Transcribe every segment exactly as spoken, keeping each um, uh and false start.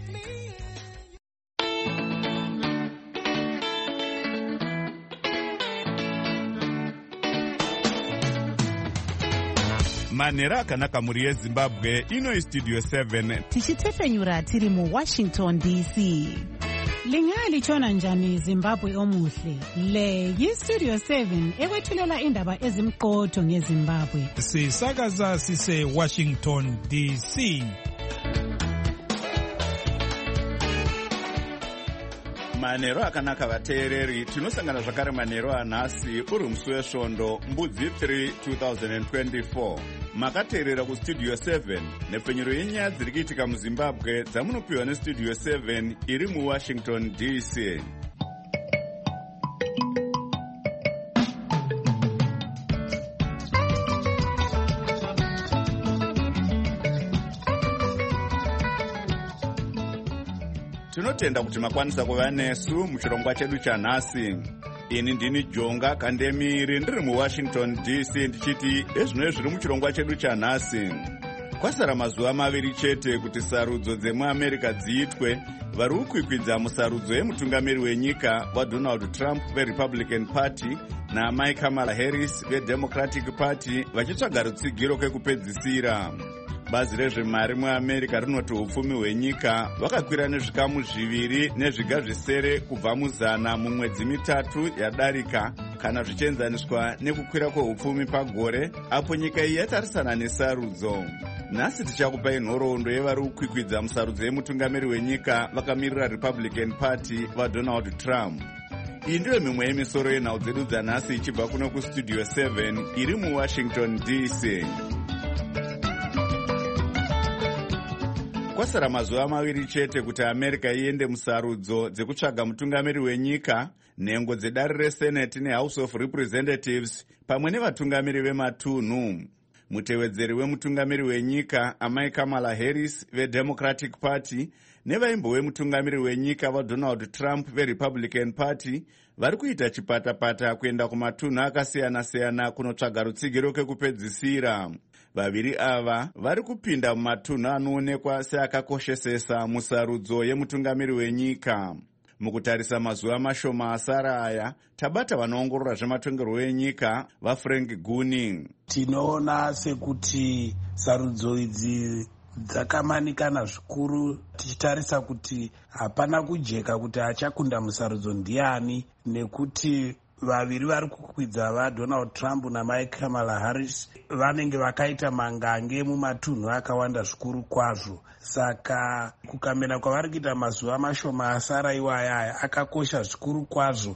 Manera akanaka muri yeZimbabwe ino Studio seven tichitefenyura tiri mu Washington D C. Lingali chona njani Zimbabwe omuhle. Le yi Studio seven ekwethulela indaba ezimqotho ngeZimbabwe. Sisakaza sise Washington D C. Manero akanaka vateereri, tinosangana zvakare manero anhasi uri musi wesvondo mbudzi three two thousand twenty-four. Makateerera kustudio seven nepfenyuro yenyaya dziri kuitika muZimbabwe dzamunopiwa nestudio seven iri muWashington D C. Tinotenda kuti makwanisa kuva nesu muchirongwa chedu chanhasi. Ini ndini Jonga Kandemiri ndiri muWashington D C ndichiti ezvino zviri muchirongwa chedu chanhasi. Kwasara mazuva maviri chete kuti sarudzo dzemuAmerica dziitwe, vari kukwikwidza musarudzo yemutungamiri wenyika waDonald Trump veRepublican Party naMai Kamala Harris veDemocratic Party vachitsvaga rutsigiro kwekupedzisira. Bazi rezvemari muAmerica rinoti upfumi hwenyika hwakakwira nezvikamu zviviri nezviga zvisere kubva muzana mumwedzi mitatu yadarika kana zvichienzaniswa nekukwira kweupfumi pagore apo nyika iyi yatarisana nesarudzo. Nhasi tichakupai nhoroondo yevari kukwikwidza musarudzo yemutungamiri wenyika vakamirira Republican Party vaDonald Trump. Iyi ndiyo mimwe yemisoro yenhau dzedu dzanhasi ichibva kuno kustudio seven iri muWashington D C. Kwasara mazuva maviri chete kuti America iende musarudzo dzekutsvaga mutungamiri wenyika, nhengo dzedare reSenate neHouse of Representatives pamwe nevatungamiri vematunhu. Mutevedzeri wemutungamiri wenyika Amai Kamala Harris veDemocratic Party nevaimbo wemutungamiri wenyika vaDonald Trump veRepublican Party vari kuita chipatapata kuenda kumatunhu akasiyana-siyana kunotsvaga rutsigiro kwekupedzisira. Vaviri ava vari kupinda mumatunhu anoonekwa seakakoshesesa musarudzo yemutungamiri wenyika. Mukutarisa mazuva mashoma asara aya, tabata vanoongorora zvematongerwo enyika vaFrank Gunning. Tinoona sekuti sarudzo idzi dzakamanikana zvikuru, tichitarisa kuti hapana kujeka kuti achakunda musarudzo ndiani, nekuti vaviri vari kukwidza vaDonald Trump naMai Kamala Harris vanenge vakaita mangange mumatunhu akawanda zvikuru kwazvo. Saka kukamena kwavari kuita mazuva mashoma asara iwaya akakosha zvikuru kwazvo,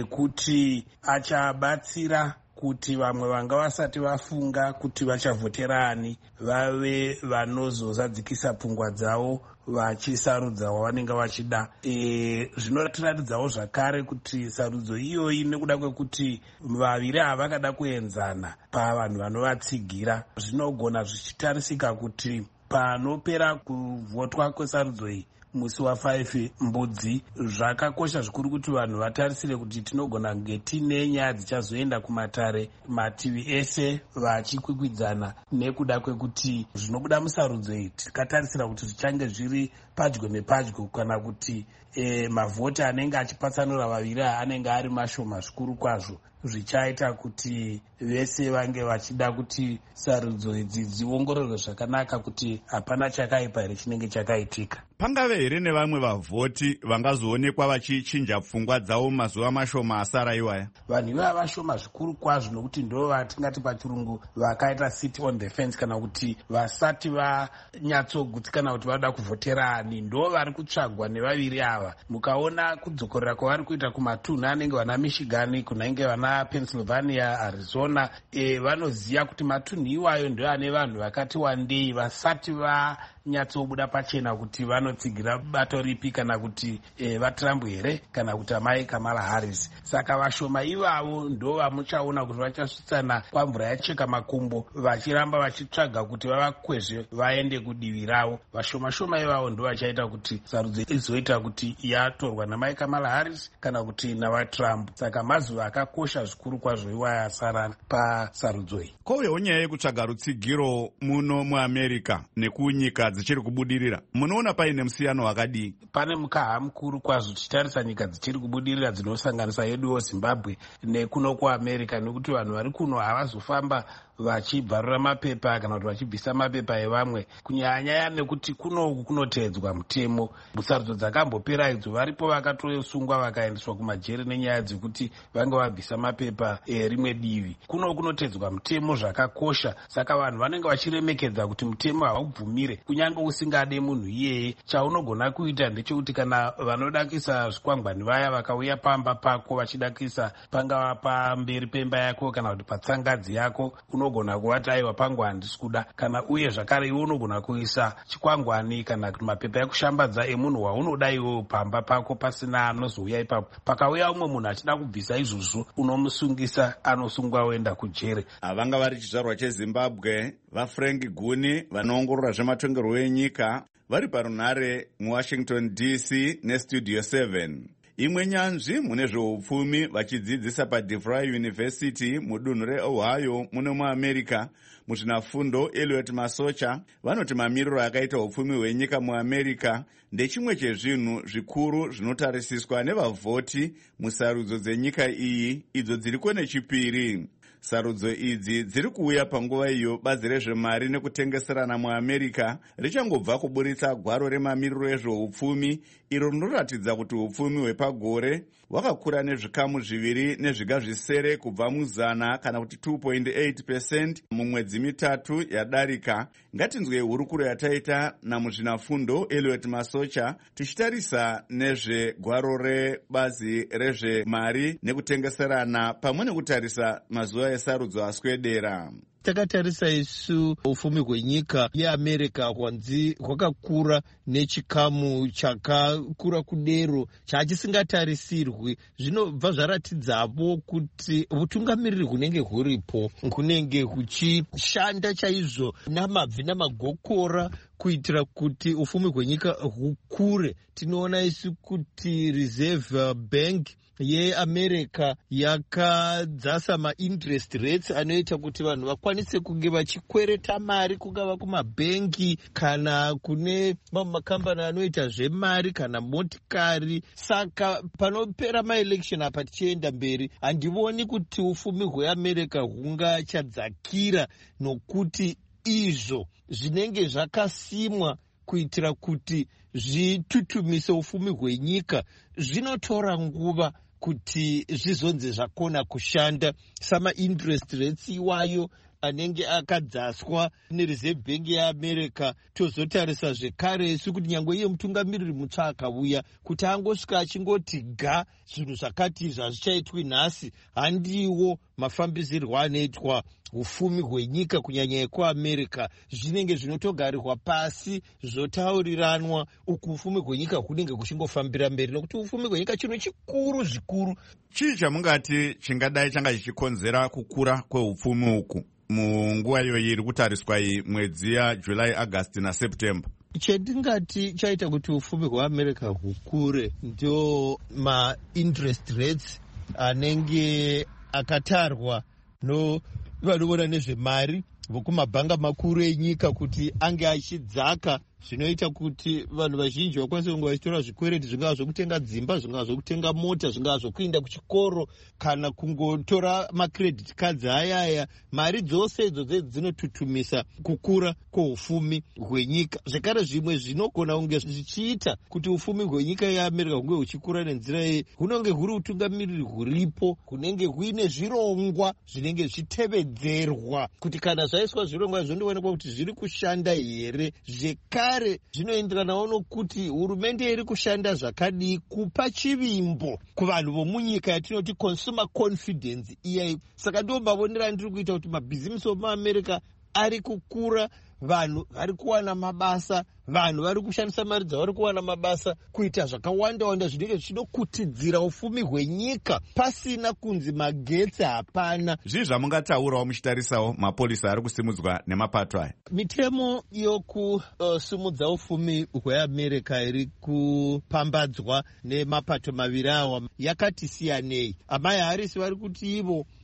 nekuti achabatsira kuti vamwe vanga vasati vafunga kuti vachavhoterani vave vanozozadzikisa pfungwa dzavo vachisarudza wavanenge vachida. E, zvinotiratidzawo zvakare kuti sarudzo iyoyi nekuda kwekuti vaviri ava vakada kuenzana pavanhu vanovatsigira, zvinogona zvichitarisika kuti panopera kuvhotwa kwesarudzo iyi musi wafive mbudzi, zvakakosha zvikuru kuti vanhu vatarisire kuti tinogona kunge tine nyaya dzichazoenda kumatare mativi ese vachikwikwidzana, nekuda kwekuti zvinobuda musarudzo iyi tikatarisira kuti zvichange zviri padyo nepadyo, kana kuti e, mavhoti anenge achipatsanura vaviri anenge ari mashoma zvikuru kwazvo, zvichaita kuti vese vange vachida kuti sarudzo idzi dziongororwe zvakanaka kuti hapana chakaipa here chinenge chakaitika. Pangave here nevamwe vavhoti vangazoonekwa vachichinja pfungwa dzavo mazuva mashoma asara iwaya? Vanhu ivava vashoma zvikuru kwazvo, nokuti ndo vatingati pachirungu vakaita sit on the fence, kana kuti vasati vanyatsogutsikana kuti vada kuvhoterani, ndo vari kutsvagwa nevaviri ava. Mukaona kudzokorera kwavari kuita kumatunhu anenge vana Michigan, kunenge vana Pennsylvania, Arizona, e, vanoziva kuti matunhu iwayo ndio ane vanhu vakati wandei vasati vanyatsobuda pachena kuti vanotsigira bato ripi, kana kuti e, vaTrump here kana kuti Amai Kamala Harris. Saka vashoma ivavo ndo vamuchaona kuti vachasvitsana pamvura yacheka makumbo vachiramba vachitsvaga kuti vavakwezve vaende kudivi ravo. Vashoma shoma ivavo ndo vachaita kuti sarudzo izoita kuti yatorwa naMai Kamala Harris kana kuti navaTrump. Saka mazuva akakosha zvikuru kwazvo iwaya asara pasarudzo iyi. Kovewo nyaya yekutsvaga rutsigiro muno muAmerica nekunyika nyika dzichiri kubudirira. Munoona paine musiyano wakadii? Pane mukaha mukuru kwazvo tichitarisa nyika dzichiri kubudirira dzinosanganisa yeduwo Zimbabwe nekuno kuAmerica, nekuti vanhu vari kuno havazofamba vachibvarura mapepa kana kuti vachibvisa mapepa evamwe, kunyanya nekuti kunoku kunotedzwa mutemo. Musarudzo dzakambopera idzo varipo vakatosungwa vakaendeswa kumajeri nenyaya dzekuti vange vabvisa mapepa erimwe divi. Kuno kunotedzwa mutemo zvakakosha, saka vanhu vanenge vachiremekedza kuti mutemo haubvumire kunyange usingade munhu iyeye. Chaunogona kuita ndechekuti kana vanoda kuisa zvikwangwani vaya vakauya pamba pako vachida kuisa pangava pamberi pemba yako kana kuti patsangadzi yako, unogona kuvati aiwa pangu handisi kuda. Kana uye zvakare iwe unogona kuisa chikwangwani kana kuti mapepa ekushambadza emunhu waunoda iwe pamba pako pasina anozouya ipapo. Pakauya umwe munhu achida kubvisa izvozvo unomusungisa, anosungwa oenda kujere. Avanga vari chizvarwa cheZimbabwe vaFrank Guni vanoongorora zvematongerwo enyika vari parunhare muWashington D C neStudio seven. Imwe nyanzvi mune zveupfumi vachidzidzisa paDeVry University mudunhu reOhio muno muAmerica muzvinafundo Elliot Masocha vanoti mamiriro akaita upfumi hwenyika muAmerica ndechimwe chezvinhu zvikuru zvinotarisiswa nevavhoti musarudzo dzenyika iyi idzo dziriko nechipiri. Sarudzo idzi dziri kuuya panguva iyo bazi rezvemari nekutengeserana muAmerica richangobva kuburitsa gwaro remamiriro ezveupfumi iro rinoratidza kuti upfumi hwepagore hwakakura nezvikamu zviviri nezviga zvisere kubva muzana kana kuti two point eight percent mumwedzi mitatu yadarika. Ngatinzwe hurukuro yataita namuzvinafundo Elliot Masocha tichitarisa nezvegwaro rebazi rezvemari nekutengeserana pamwe nekutarisa mazuva esarudzo aswedera. Takatarisa isu ufumi hwenyika yeAmerica hwanzi hwakakura nechikamu chakakura kudero chachisingatarisirwi. Zvinobva zvaratidzapo kuti utungamiriri hunenge huripo hunenge huchishanda chaizvo namabvi namagokora kuitira kuti ufumi hwenyika hukure. Tinoona isu kuti Reserve Bank yeAmerica yakadzasa mainterest rates anoita kuti vanhu vakwanise kunge vachikwereta mari kungava kumabhengi kana kune mamwe makambani anoita zvemari kana motikari. Saka panopera maelection apa tichienda mberi handivoni kuti ufumi hweAmerica hungachadzakira, nokuti izvo zvinenge zvakasimwa kuitira kuti zvitutumise ufumi hwenyika zvinotora nguva kuti zvizonze zvakona kushanda. Sama interest rates iwayo anenge akadzaswa neReserve Bank yeAmerica. Tozotarisa zvekare isu kuti nyangwe iye mutungamiriri mutsva akauya kuti angosvika achingoti ga zvinhu zvakati zvazvichaitwi nhasi, handiwo mafambisirwo anoitwa ufumi hwenyika kunyanya yekuAmerica. Zvinenge zvinotogarirwa pasi zvotauriranwa uku ufumi hwenyika hunenge kuchingofambira mberi, nokuti ufumi hwenyika chinhu chikuru zvikuru. Chii chamungati chingadai changa chichikonzera kukura kweupfumi uku munguva iyo iri kutariswa iyi mwedzi yaJuly, August naSeptember? Chendingati chaita kuti ufumi hweAmerica hukure ndio ma-interest rates anenge akatarwa no vanoona nezvemari vokumabhanga makuru enyika kuti ange achidzaka, zvinoita kuti vanhu vazhinji vakwanise kunge vachitora zvikwereti, zvingava zvokutenga dzimba, zvingava zvokutenga mota, zvingava zvokuenda kuchikoro kana kungotora macredit cards ayaya. Mari dzose idzodzo dzinotutumisa kukura kweufumi hwenyika. Zvekare zvimwe zvinogona kunge zvichiita kuti ufumi hwenyika yeAmerica hunge huchikura nenzira iyi hunenge huri utungamiriri huripo hunenge huine zvirongwa zvinenge zvichitevedzerwa kuti kana zvaiswa zvirongwa zvondoonekwa kuti zviri kushanda here. Zvekare zvinoenderanawo nokuti hurumende iri kushanda zvakadii kupa chivimbo kuvanhu vomunyika yatinoti consumer confidence iyai. Saka ndo mbavonera ndiri kuita kuti mabhizimisi omuAmerica ari kukura, vanhu vari kuwana mabasa, vanhu vari kushandisa mari dzavari kuwana mabasa kuita zvakawanda wanda zvinenge zvinokutidzira ufumi hwenyika pasina kunzi magetsi hapana. Zvii zvamungataurawo muchitarisawo mapurisa ari kusimudzwa nemapato aya? Mitemo yokusumudza uh, ufumi hweAmerica iri kupambadzwa nemapato maviri awa yakati siyanei. Amai Harris vari kuti ivo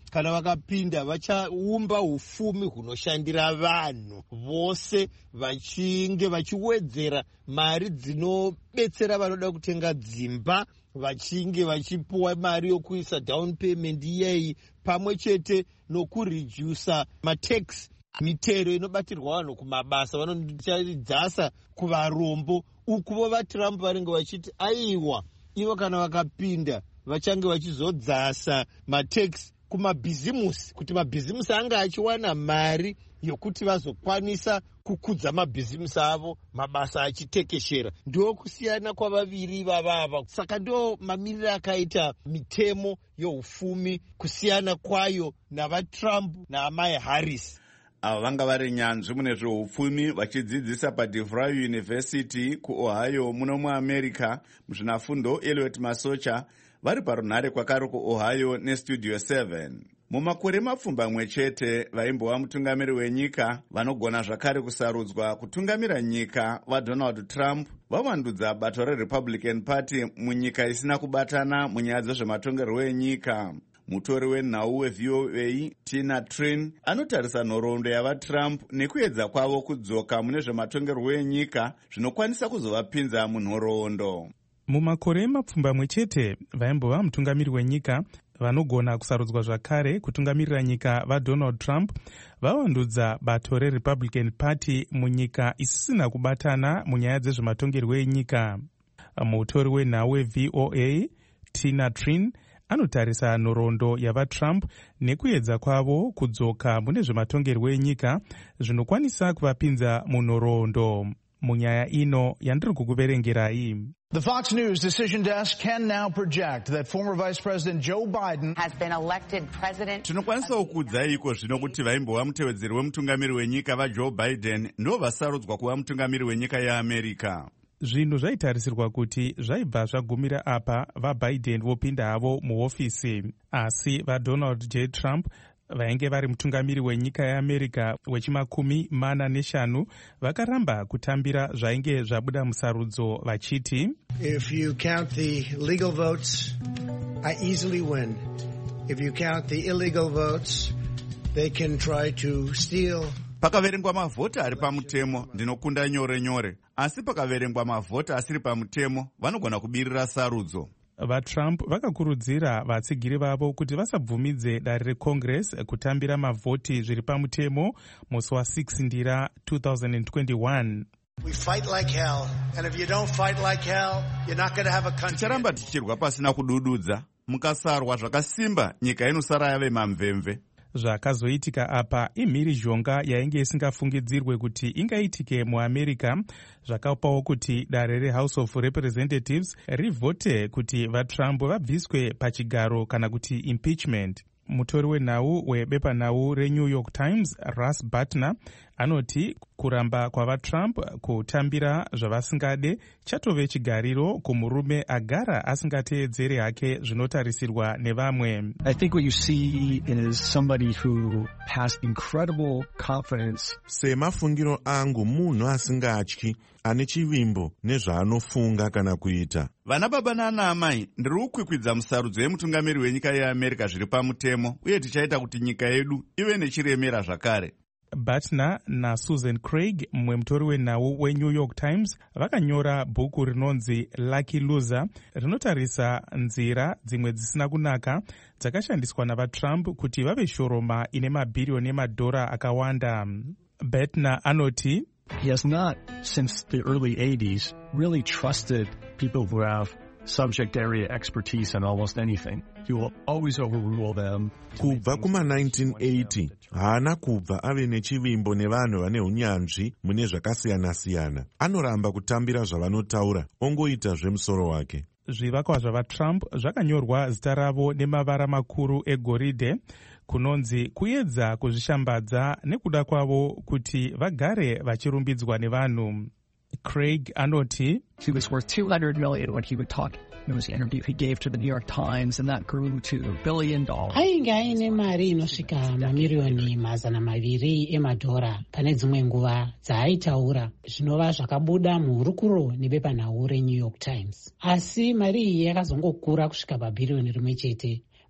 kana vakapinda vachaumba ufumi hunoshandira vanhu vose, vachinge vachiwedzera mari dzinobetsera vanoda kutenga dzimba, vachinge vachipuwa mari yokuisa down payment iyeyi, pamwe chete nokuredusa matax, mitero inobatirwa vanhu kumabasa vanochadzasa kuvarombo. Ukuvo vaTrump vanenge vachiti aiwa, ivo kana vakapinda vachange vachizodzasa matax kumabhizimusi, kuti mabhizimusi anga achiwana mari yokuti vazokwanisa kukudza mabhizimusi avo, mabasa achitekeshera. Ndo kusiyana kwavaviri vavava. Saka ndo mamiriro akaita mitemo youfumi, kusiyana kwayo navaTrump naamai Harris. Ava vanga vari nyanzvi mune zveupfumi vachidzidzisa paDeVry University kuOhio muno muAmerica muzvinafundo Elliot Masocha, vari parunhare kwakaro kuOhio neStudio seven. Mumakore mapfumbamwe chete vaimbova mutungamiri wenyika vanogona zvakare kusarudzwa kutungamira nyika vaDonald Trump vavandudza bato reRepublican Party munyika isina kubatana munyaya dzezvematongerwo enyika. Mutori wenhau weV O A Tina Trin anotarisa nhoroondo yavaTrump nekuedza kwavo kudzoka mune zvematongerwo enyika zvinokwanisa kuzovapinza munhoroondo. Mumakore mapfumbamwe chete vaimbova mutungamiri wenyika vanogona kusarudzwa zvakare kutungamirira nyika vaDonald Trump vavandudza bato reRepublican Party munyika isisina kubatana munyaya dzezvematongerwo enyika. Mutori wenhau weV O A Tina Trin anotarisa nhoroondo yavaTrump nekuedza kwavo kudzoka mune zvematongerwo enyika zvinokwanisa kuvapinza munhoroondo. Munyaya ino yandiri kukuverengerai. The Fox News decision desk can now project that former Vice President Joe Biden has been elected president. Tinokwanisa kukudzai iko zvino kuti vaimbova mutevedzeri wemutungamiri wenyika vaJoe Biden ndo vasarudzwa kuva mutungamiri wenyika yeAmerica. Zvinhu zvaitarisirwa kuti zvaibva zvagumira apa vaBiden vopinda havo muhofisi, asi vaDonald J Trump vainge vari mutungamiri wenyika yeAmerica wechimakumi mana neshanu vakaramba kutambira zvainge zvabuda musarudzo vachiti, If you count the legal votes, I easily win. If you count the illegal votes, they can try to steal. Pakaverengwa mavhota ari pamutemo ndinokunda nyore nyore, asi pakaverengwa mavhota asiri pamutemo vanogona kubirira sarudzo. VaTrump vakakurudzira vatsigiri vavo kuti vasabvumidze dare reCongress kutambira mavhoti zviri pamutemo musi wa6 ndira two thousand twenty-one. We fight like hell, and if you don't fight like hell, you're not going to have a country. Ticharamba tichirwa pasina kudududza, mukasarwa zvakasimba nyika inosara yave mamvemve. Zvakazoitika apa imhiri zhonga yainge isingafungidzirwe kuti ingaitike muAmerica, zvakapawo kuti dare reHouse of Representatives rivhote kuti vaTrump vabviswe pachigaro kana kuti impeachment. Mutori wenhau webepanhau reNew York Times Russ Butler anoti kuramba kwavaTrump kutambira zvavasingade chatove chigariro kumurume agara asingateedzere hake zvinotarisirwa nevamwe. I think what you see is somebody who has incredible confidence. Semafungiro angu munhu asingatyi, ane chivimbo nezvaanofunga kana kuita. Vana baba nana amai, ndiri kukwikwidza musarudzo yemutungamiri wenyika yeAmerica zviri pamutemo, uye tichaita kuti nyika yedu ive nechiremera zvakare. Butler naSusan Craig, mumwe mutori wenhau weNew York Times, vakanyora bhuku rinonzi Lucky Loser rinotarisa nzira dzimwe dzisina kunaka dzakashandiswa navaTrump kuti vave shoroma ine mabhiriyoni emadhora akawanda. Butler anoti, He has not, since the early eighties, really trusted people who have subject area expertise in almost anything. He will always overrule them. Kubva kuma nineteen eighty, haana kubva ave nechivimbo nevanhu vane unyanzvi mune zvakasiyana-siyana. Anoramba kutambira zvavanotaura, ongoita zvemusoro wake. Zvivakwa zvavaTrump zvakanyorwa zita ravo nemavara makuru egoridhe, kunonzi kuedza kuzvishambadza nekuda kwavo kuti vagare vachirumbidzwa nevanhu. Craig anoti, He was worth two hundred million when he would talk. It was an interview he gave to the New York Times, and that grew to a billion dollars. Ainge aine mari inosvika mamiriyoni mazana maviri emadhora pane dzimwe nguva dzaaitaura zvinova zvakabuda muhurukuro nebepanhau reNew York Times. Asi mari iyi yakazongokura kusvika pabhiriyoni rimwe chete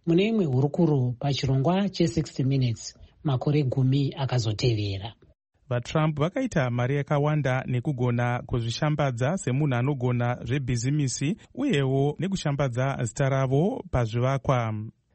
mune imwe hurukuro pachirongwa che-sixty minutes makore gumi akazotevera. vatrump vakaita mari yakawanda nekugona kuzvishambadza semunhu anogona zvebhizimisi uyewo nekushambadza zita ravo pazvivakwa.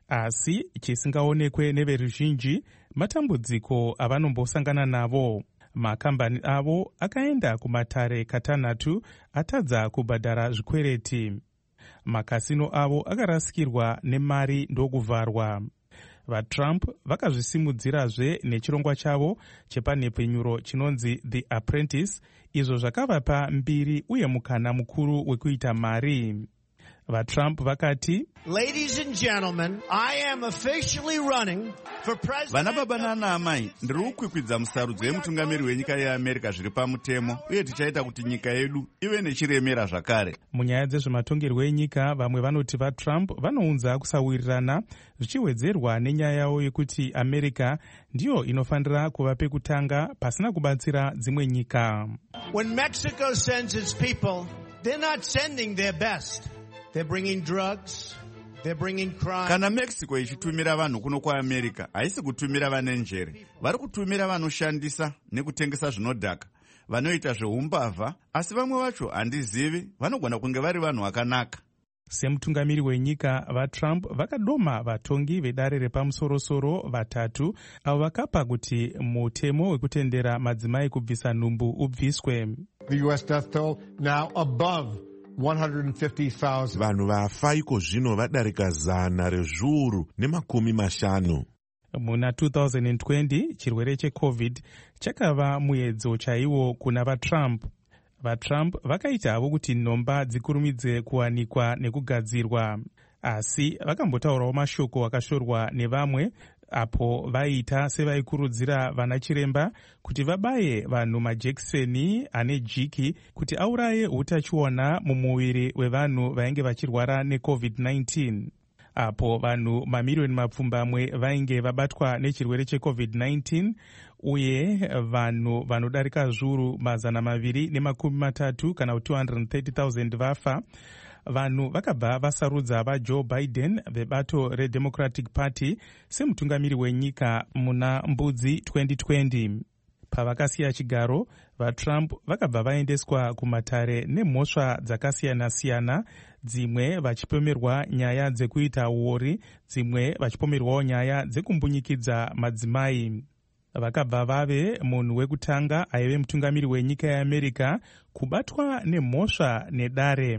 Asi chisingaonekwe neveruzhinji matambudziko avanombosangana navo. Makambani avo akaenda kumatare katanhatu atadza kubhadhara zvikwereti. Makasino avo akarasikirwa nemari ndokuvharwa. VaTrump vakazvisimudzirazve nechirongwa chavo chepanhepfenyuro chinonzi The Apprentice, izvo zvakavapa mbiri uye mukana mukuru wekuita mari. VaTrump vakati, Ladies and gentlemen, I am officially running for president. Vana baba nana amai, ndiri kukwikwidza musarudzo yemutungamiri wenyika yeAmerica zviri pamutemo, uye tichaita kuti nyika yedu ive nechiremera zvakare. Munyaya dzezvematongerwo enyika, vamwe vanoti vaTrump vanounza kusawirirana, zvichiwedzerwa nenyaya yavo yekuti America ndiyo inofanira kuva pekutanga pasina kubatsira dzimwe nyika. When Mexico sends its people, they're not sending their best. They're bringing drugs. They're bringing crime. Kana Mexico ichitumira vanhu kuno kwaAmerica, haisi kutumira vane njere. Vari kutumira vanoshandisa nekutengesa zvinodhaka, vanoita zveumbavha, asi vamwe vacho handizivi, vanogona kunge vari vanhu vakanaka. Semutungamiri wenyika, vaTrump vakadoma vatongi vedare repamusoro-soro vatatu avo vakapa kuti mutemo wekutendera madzimai kubvisa nhumbu ubviswe. The U S death toll now above one hundred fifty thousand. Vanhu vafa iko zvino vadarika zana rezviuru nemakumi mashanu. Muna two thousand twenty, chirwere cheCovid chakava muedzo chaiwo kuna vaTrump. VaTrump vakaita havo kuti nhomba dzikurumidze kuwanikwa nekugadzirwa, asi vakambotaurawo mashoko akashorwa nevamwe apo vaita sevaikurudzira vana chiremba kuti vabaye vanhu majekiseni ane jiki kuti auraye utachiona mumuviri wevanhu vainge vachirwara neCovid nineteen. Apo vanhu mamiriyoni mapfumbamwe vainge vabatwa nechirwere cheCovid nineteen, uye vanhu vanodarika zviuru mazana maviri nemakumi matatu kana two hundred thirty thousand vafa. Vanhu vakabva vasarudza vaJoe Biden vebato reDemocratic Party semutungamiri wenyika muna mbudzi twenty twenty. Pavakasiya chigaro, vaTrump vakabva vaendeswa kumatare nemhosva dzakasiyana-siyana, dzimwe vachipomerwa nyaya dzekuita uori, dzimwe vachipomerwawo nyaya dzekumbunyikidzwa madzimai. Vakabva vave munhu wekutanga aive mutungamiri wenyika yeAmerica kubatwa nemhosva nedare.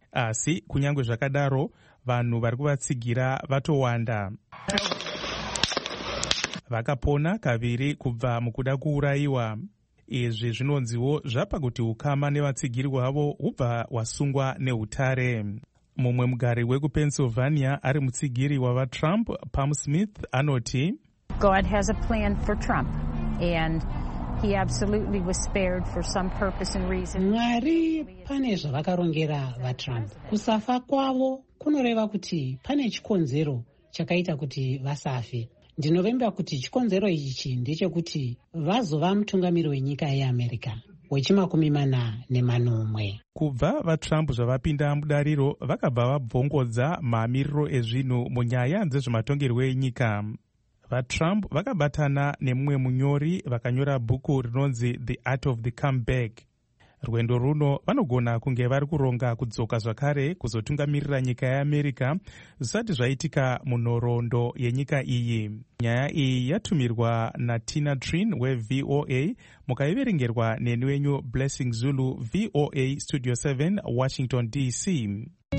Asi kunyange zvakadaro, vanhu vari kuvatsigira vatowanda. Vakapona kaviri kubva mukuda kuurayiwa. Izvi zvinonziwo zvapa kuti ukama nevatsigiri wavo hubva wasungwa neutare. Mumwe mugari wekuPennsylvania ari mutsigiri wavaTrump, Pam Smith, anoti, God has a plan for Trump, and he absolutely was spared for some purpose and reason. Mwari pane zvavakarongera vaTrump. Kusafa kwavo kunoreva kuti pane chikonzero chakaita kuti vasafe. Ndinovimba kuti chikonzero ichi ndechekuti vazova mutungamiri wenyika yeAmerica wechimakumi mana nemanomwe. Kubva vaTrump zvavapinda mudariro, vakabva vabvongodza mamiriro ezvinhu munyaya dzezvematongerwo enyika. VaTrump vakabatana nemumwe munyori vakanyora bhuku rinonzi The Art of the Comeback. Rwendo runo vanogona kunge vari kuronga kudzoka zvakare kuzotungamirira nyika yeAmerica zvisati zvaitika munhoroondo yenyika iyi. Nyaya iyi yatumirwa naTina Trin weV O A, mukaiverengerwa neni wenyu Blessing Zulu, V O A Studio seven, Washington D C.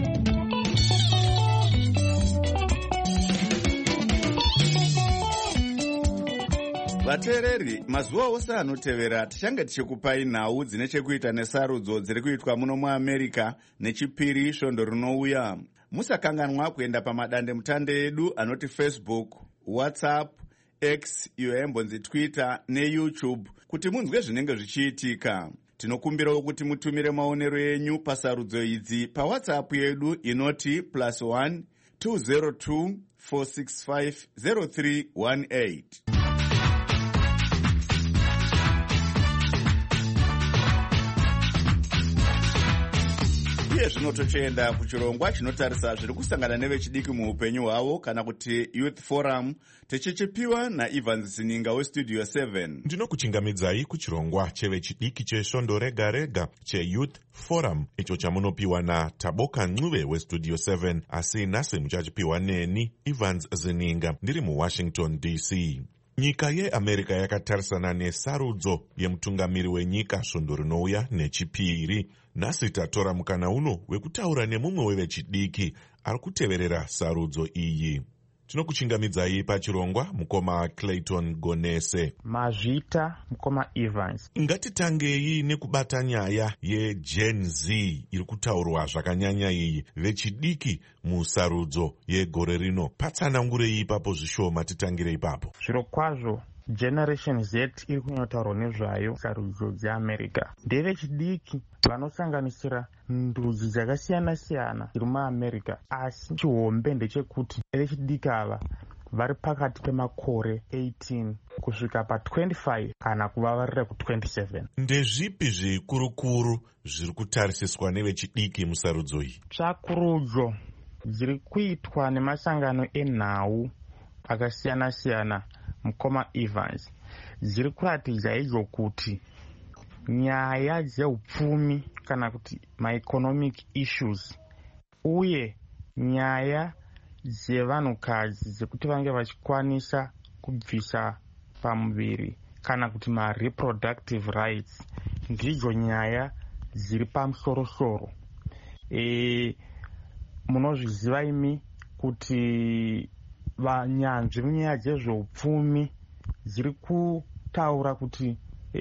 Vateereri, mazuva ose anotevera tichange tichikupai nhau dzine chekuita nesarudzo dziri kuitwa muno muAmerica nechipiri svondo rinouya. Musakanganwa kuenda pamadande mutande edu anoti Facebook, WhatsApp, X, iyo yaimbonzi Twitter neYouTube kuti munzwe zvinenge zvichiitika. Tinokumbirawo kuti mutumire maonero enyu pasarudzo idzi paWhatsApp yedu inoti plus one two zero two four six five zero three one eight. uye zvino tochienda kuchirongwa chinotarisa zviri kusangana nevechidiki muupenyu hwavo kana kuti Youth Forum, tichichipiwa naEvans Zininga westudio seven. Ndinokuchingamidzai kuchirongwa chevechidiki chesvondo rega rega cheYouth Forum, icho chamunopiwa naTaboka Ncube westudio seven, asi nhasi muchachipiwa neni Evans Zininga ndiri muWashington D C. Nyika yeAmerica yakatarisana nesarudzo yemutungamiri wenyika svondo rinouya nechipiri. Nhasi tatora mukana uno wekutaura nemumwe wevechidiki ari kuteverera sarudzo iyi. Tinokuchingamidzai pachirongwa mukoma Clayton Gonese. Mazvita mukoma Evans. Ngatitangei nekubata nyaya yeGen Z iri kutaurwa zvakanyanya iyi, vechidiki musarudzo yegore rino. Patsanangurei ipapo zvishoma, titangire ipapo. Zviro kwazvo Generation Z iri kunyotaurwa nezvayo sarudzo dzeAmerica. Ndevechidiki vanosanganisira ndudzi dzakasiyana siyana iri muAmerica, asi chihombe ndechekuti vechidiki ava vari pakati pemakore eighteen kusvika pa-twenty-five kana kuvavarira ku-twenty-seven. Ndezvipi zvikurukuru zviri kutarisiswa nevechidiki musarudzo iyi? Tsvakurudzo dziri kuitwa nemasangano enhau akasiyana siyana mukoma Evans dziri kuratidza izvo kuti nyaya dzeupfumi kana kuti maeconomic issues uye nyaya dzevanhukadzi dzekuti vange vachikwanisa kubvisa pamuviri kana kuti ma-reproductive rights ndidzo nyaya dziri pamusorosoro. E, munozviziva imi kuti vanyanzvi munyaya dzezveupfumi dziri kutaura kuti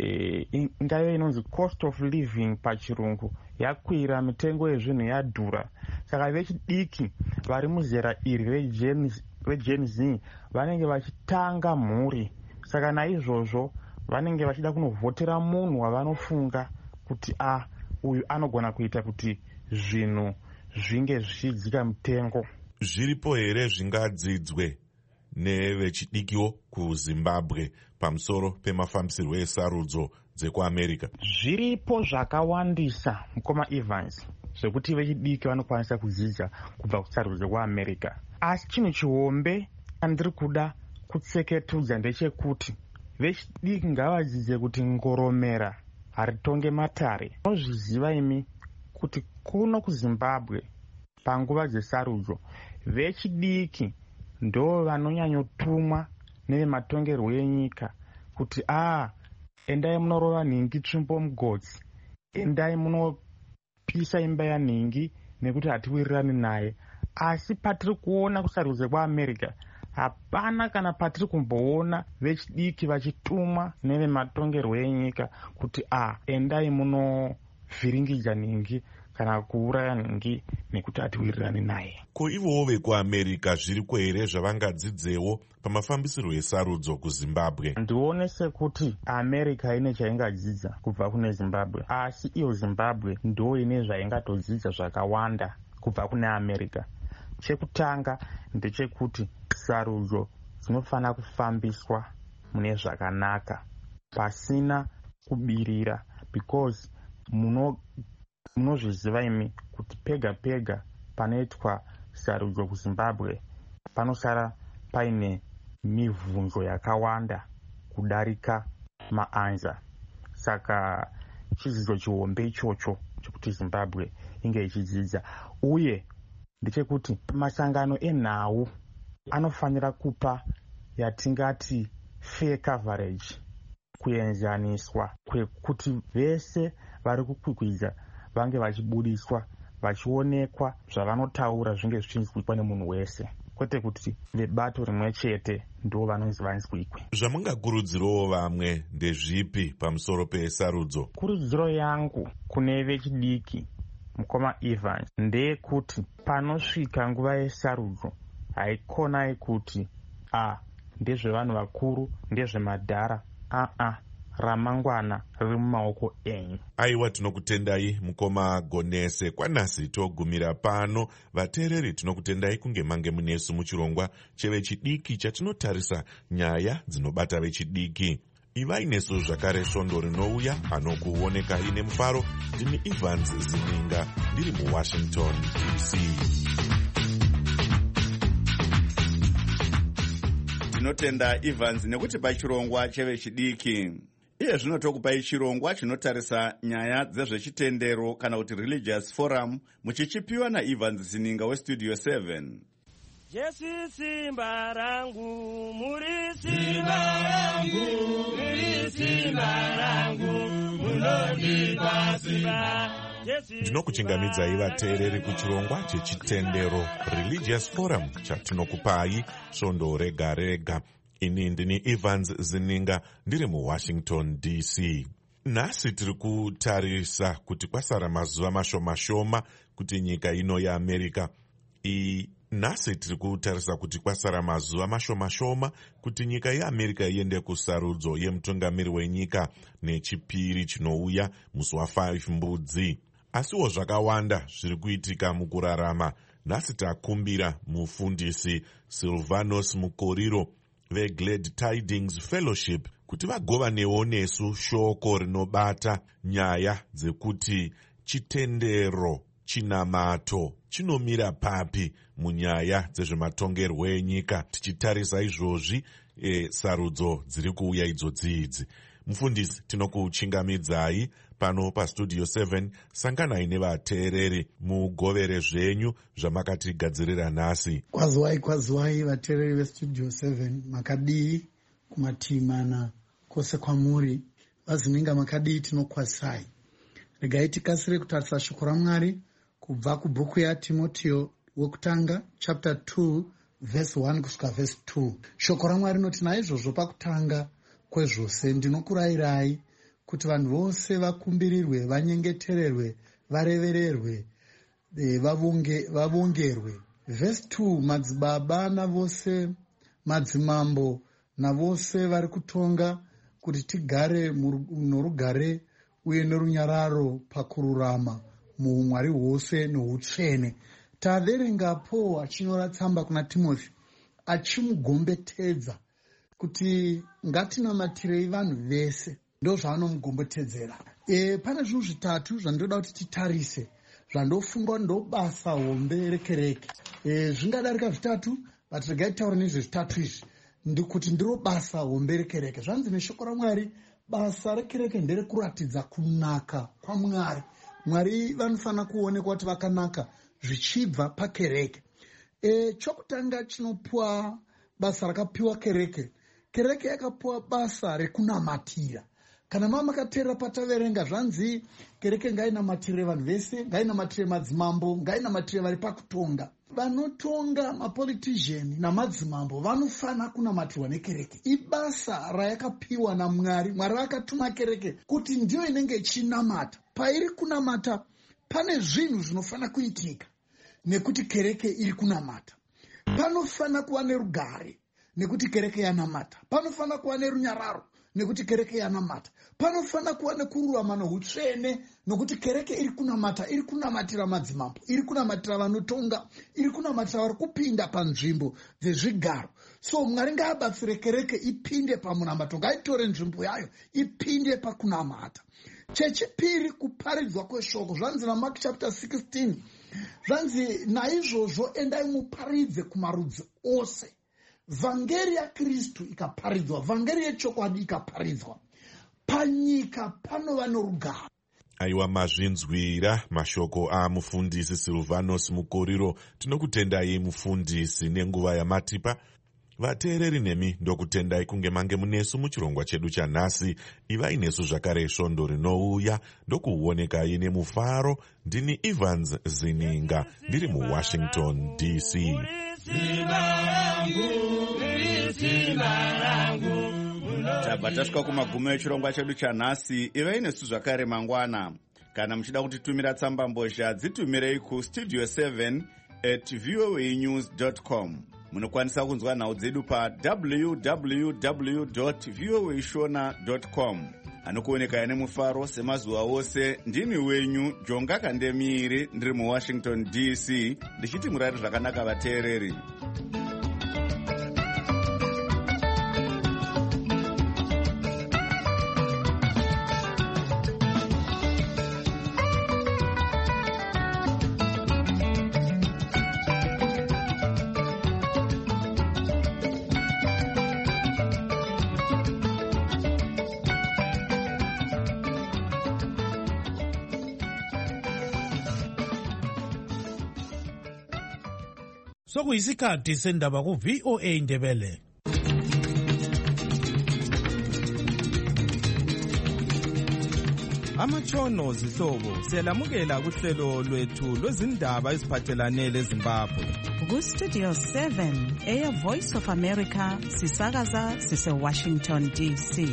e, ngayo inonzi cost of living pachirungu yakwira, mitengo yezvinhu yadhura. Saka vechidiki vari muzera iri reGen Z vanenge vachitanga mhuri. Saka naizvozvo vanenge vachida kunovhotera munhu wavanofunga kuti a uyu anogona kuita kuti zvinhu zvinge zvichidzika mutengo. Zviripo here zvingadzidzwe nevechidikiwo kuZimbabwe pamusoro pemafambisirwo esarudzo dzekuAmerica? Zviripo zvakawandisa mukoma Evans zvekuti vechidiki vanokwanisa kudzidza kubva kusarudzo dzekuAmerica, asi chinhu chihombe andiri kuda kutseketudza ndechekuti vechidiki ngavadzidze kuti ngoromera haritonge matare. Munozviziva imi kuti kuno kuZimbabwe panguva dzesarudzo vechidiki ndo vanonyanyotumwa nevematongerwo enyika kuti a endai munorova nhingi tsvimbo mugodzi, endai munopisa imba yanhingi nekuti hatiwirirani naye. Asi patiri kuona kusarudzo dzekuAmerica hapana kana patiri kumboona vechidiki vachitumwa nevematongerwo enyika kuti a endai munovhiringidza nhingi kana kuuraya nhingi nekuti hatiwirirani naye. Ko ivowo vekuAmerica zviriko here zvavangadzidzewo pamafambisirwo esarudzo kuZimbabwe? Ndione sekuti America ine chaingadzidza kubva kune Zimbabwe, asi iyo Zimbabwe ndo ine zvaingatodzidza zvakawanda kubva kune America. Chekutanga ndechekuti sarudzo dzinofanira kufambiswa mune zvakanaka pasina kubirira, because muno munozviziva imi kuti pega pega panoitwa sarudzo kuZimbabwe panosara paine mibvunzo yakawanda kudarika maanza. Saka chidzidzo chihombe ichocho chekuti Zimbabwe inge ichidzidza, uye ndechekuti masangano enhau anofanira kupa yatingati fair coverage, kuenzaniswa kwekuti vese vari kukwikwidza vange vachibudiswa vachionekwa zvavanotaura zvinge zvichinzwikwa nemunhu wese, kwete kuti vebato rimwe chete ndo vanonzi vanzwikwe. Zvamungakurudzirawo vamwe ndezvipi pamusoro pesarudzo? Kurudziro yangu kune vechidiki mukoma Evans ndeyekuti panosvika nguva yesarudzo haikonai kuti a ndezvevanhu vakuru, ndezvemadhara, a-a, ramangwana riri mumaoko enyu. Aiwa, tinokutendai mukoma Gonese. Kwanhasi togumira pano. Vateereri, tinokutendai kunge mange munesu muchirongwa chevechidiki chatinotarisa nyaya dzinobata vechidiki. Iva inesu zvakare svondo rinouya anokuonekai nemufaro. Ndini Evans Zininga ndiri muWashington D C. Tinotenda Evans nekuti pachirongwa chevechidiki. Iye zvino tokupai chirongwa chinotarisa nyaya dzezvechitendero kana kuti Religious Forum muchichipiwa naEvans Zininga weStudio seven. Jesu simba rangu, muri simba rangu, muri simba rangu, munondipa simba. Ndinokuchingamidzai vateereri kuchirongwa chechitendero Religious Forum chatinokupai svondo rega rega. Ini ndini Evans Zininga ndiri muWashington D C. Nhasi tiri kutarisa kuti kwasara mazuva mashoma shoma kuti nyika ino yeAmerica i Nhasi tiri kutarisa kuti kwasara mazuva mashoma shoma kuti nyika yeAmerica iende kusarudzo yemutungamiri wenyika nechipiri chinouya musi wa5 mbudzi. Asiwo zvakawanda zviri kuitika mukurarama. Nhasi takumbira mufundisi Silvanus Mukoriro veGlad Tidings Fellowship kuti vagovanewo nesu shoko rinobata nyaya dzekuti chitendero chinamato chinomira papi munyaya dzezvematongerwo enyika, tichitarisa izvozvi e, sarudzo dziri kuuya idzodzi. Mufundisi, tinokuchingamidzai pano paStudio seven. Sanganai nevateereri mugovere zvenyu zvamakatigadzirira nhasi. Kwaziwai kwaziwai vateereri veStudio seven, makadii kumativi mana kwose kwamuri. Vazininga makadii, tinokwasai. Regai tikasire kutarisa shoko raMwari kubva kubhuku yaTimoteo wekutanga chapter two verse one kusvika verse two. Shoko raMwari rinoti, naizvozvo pakutanga kwezvose ndinokurayirai kuti vanhu vose vakumbirirwe, vanyengetererwe, varevererwe, vavonge, vavongerwe. Verse two, madzibaba navose madzimambo navose vari kutonga, kuti tigare norugare uye norunyararo pakururama muumwari hwose noutsvene. Taverengapo achinyora tsamba kuna Timothy achimugombetedza kuti ngatinamatirei vanhu vese, ndo zvaanomugombetedzera. E, pane zvinhu zvitatu zvandoda kuti titarise, zvandofungwa ndo basa hombe rekereke. E, zvingadarika zvitatu, but regai taura nezve zvitatu izvi ndikuti ndiro basa hombe rekereke. Zvanzi neshoko raMwari, basa rekereke nderekuratidza kunaka kwaMwari. Mwari vanofanira kuonekwa kuti vakanaka zvichibva pakereke. E, chokutanga chinopuwa basa rakapiwa kereke. Kereke yakapuwa basa rekunamatira. Kana mama makateerera pataverenga, zvanzi kereke ngainamatire vanhu vese, ngainamatire madzimambo, ngainamatire vari pakutonga. Vanotonga, mapolitician namadzimambo vanofana kunamatirwa nekereke. Ibasa rayakapiwa naMwari. Mwari vakatuma kereke kuti ndiyo inenge ichinamata. Pairi kunamata pane zvinhu zvinofana kuitika nekuti kereke iri kunamata. Panofana kuva nerugare nekuti kereke yanamata. Panofana kuva nerunyararo nekuti kereke yanamata. Panofana kuva nekururama noutsvene nokuti kereke iri kunamata, iri kunamatira madzimambo, iri kunamatira vanotonga, iri kunamatira vari kupinda panzvimbo dzezvigaro. So Mwari ngaabatsire kereke ipinde pamunamato, ngaitore nzvimbo yayo ipinde pakunamata. Chechipiri, kuparidzwa kweshoko. Zvanzi naMark chapter sixteen, zvanzi naizvozvo endai muparidze kumarudzi ose. Vhangeri yaKristu ikaparidzwa, vhangeri yechokwadi ikaparidzwa, panyika panova norugare. Aiwa, mazvinzwira mashoko amufundisi Silvanus Mukoriro. Tinokutendai mufundisi nenguva yamatipa. Vateereri nemi ndokutendai kunge mange munesu muchirongwa chedu chanhasi. Iva inesu zvakare svondo rinouya ndokuonekai nemufaro. Ndini Evans Zininga ndiri muWashington D C. Tabva tasvika kumagumo echirongwa chedu chanhasi. Iva inesu zvakare mangwana. Kana muchida kutitumira tsamba mbozha, dzitumirei kustudio seven at voa news dot com. Munokwanisa kunzwa nhau dzedu pa w w w dot voa shona dot com. Anokuoneka nemufaro semazuva ose. Ndini wenyu Jonga Kandemiri ndiri muWashington D C ndichiti murari zvakanaka vateereri. Sokuyisikhathi sendaba ku V O A Indebele. Amatshono zihlobo siyalamukela kuhlelo lwethu lwezindaba eziphathelane leZimbabwe. Ku Studio seven eya Voice of America sisakaza sise Washington D C.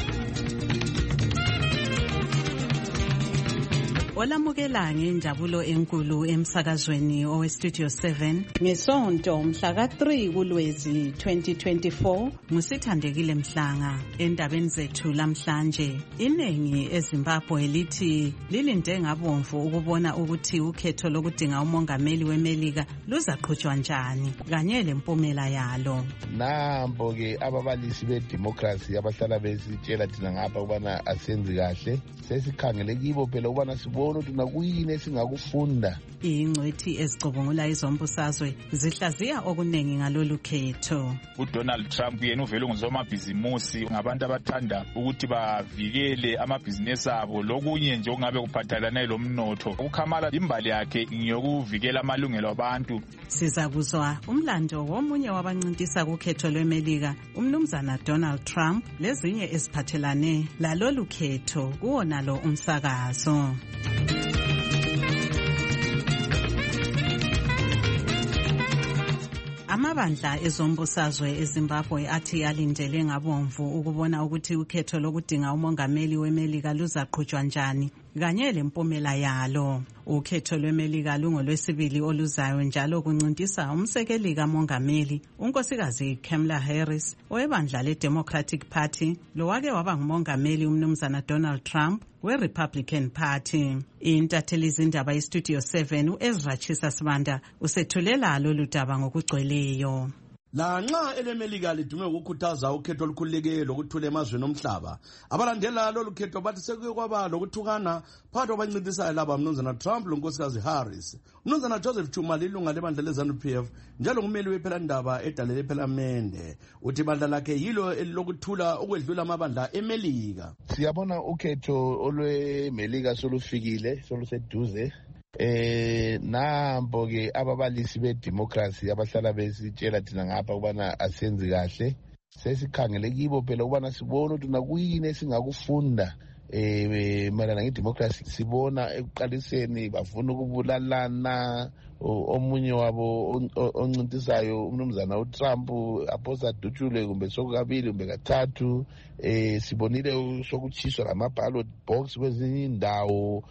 Olamukela ngenjabulo enkulu emsakazweni owe Studio seven ngesonto mhla ka three kuLwezi twenty twenty-four ngusithandekile Mhlanga. Endabeni zethu lamhlanje inengi eZimbabwe lithi lilinde ngabomvu ukubona ukuthi ukhetho lokudinga umongameli weMelika luzaqhutshwa njani kanye lempumela yalo. Nambo ke ababalisi bedemocracy abahlala besitshela thina ngapha ukubana asenzi kahle sesikhangele kibo phela ukubana sibona ukuthi nakuyini esingakufunda. Ingcwethi ezicubungula izombusazwe zihlaziya okunengi ngalolu khetho. uDonald Trump yena uvele ngizomabhizimusi ngabantu abathanda ukuthi bavikele amabhizinesi abo lokunye nje okungabe kuphathelane lomnotho. Ukhamala imbali yakhe ngiyokuvikela amalungelo abantu. Sizakuzwa umlando womunye wabancintisa kukhetho lweMelika umnumzana Donald Trump lezinye eziphathelane lalolu khetho kuwona lo umsakazo. Amabandla ezombusazwe eZimbabwe athi alindele ngabomvu ukubona ukuthi ukhetho lokudinga umongameli weMelika luzaqhutshwa njani kanye lempumela yalo. Ukhetho lweMelika lungolwesibili oluzayo njalo kuncintisa umsekeli kamongameli unkosikazi Kamala Harris owebandla leDemocratic Party lowake waba ngumongameli umnumzana Donald Trump we-Republican Party. Intatheli izindaba iStudio seven uEzra Chisa Sibanda usethulela lolu daba ngokugcweleyo. Lanxa eleMelika lidume ukukhuthaza ukhetho olukhululekile lokuthula emazweni omhlaba, abalandela lolu khetho bathi sekuye kwaba lokuthukana phakathi kwabancintisa laba mnumzana Trump lonkosikazi Harris. Mnumzana Joseph Chuma lilunga lebandla leZANU P F njalo ngumeli wePhelandaba edalele ePhalamende uthi ibandla lakhe yilo elilokuthula okwedlula amabandla eMelika. Siyabona ukhetho olweMelika solufikile soluseduze. Eh nambo ke ababalisi bedemocracy abahlala besitshela thina ngapha ukubana asenzi kahle sesikhangele kibo phela ukubana sibona ukuthi nakuyini esingakufunda eh mayelana ngedemocracy. Sibona ekuqaliseni bafuna ukubulalana, omunye wabo oncintisayo umnumzana uTrump aphosa dutshule kumbe sokubili kumbe kathathu. Eh sibonile sokuchiswa ngama-ballot box kwezinye indawo.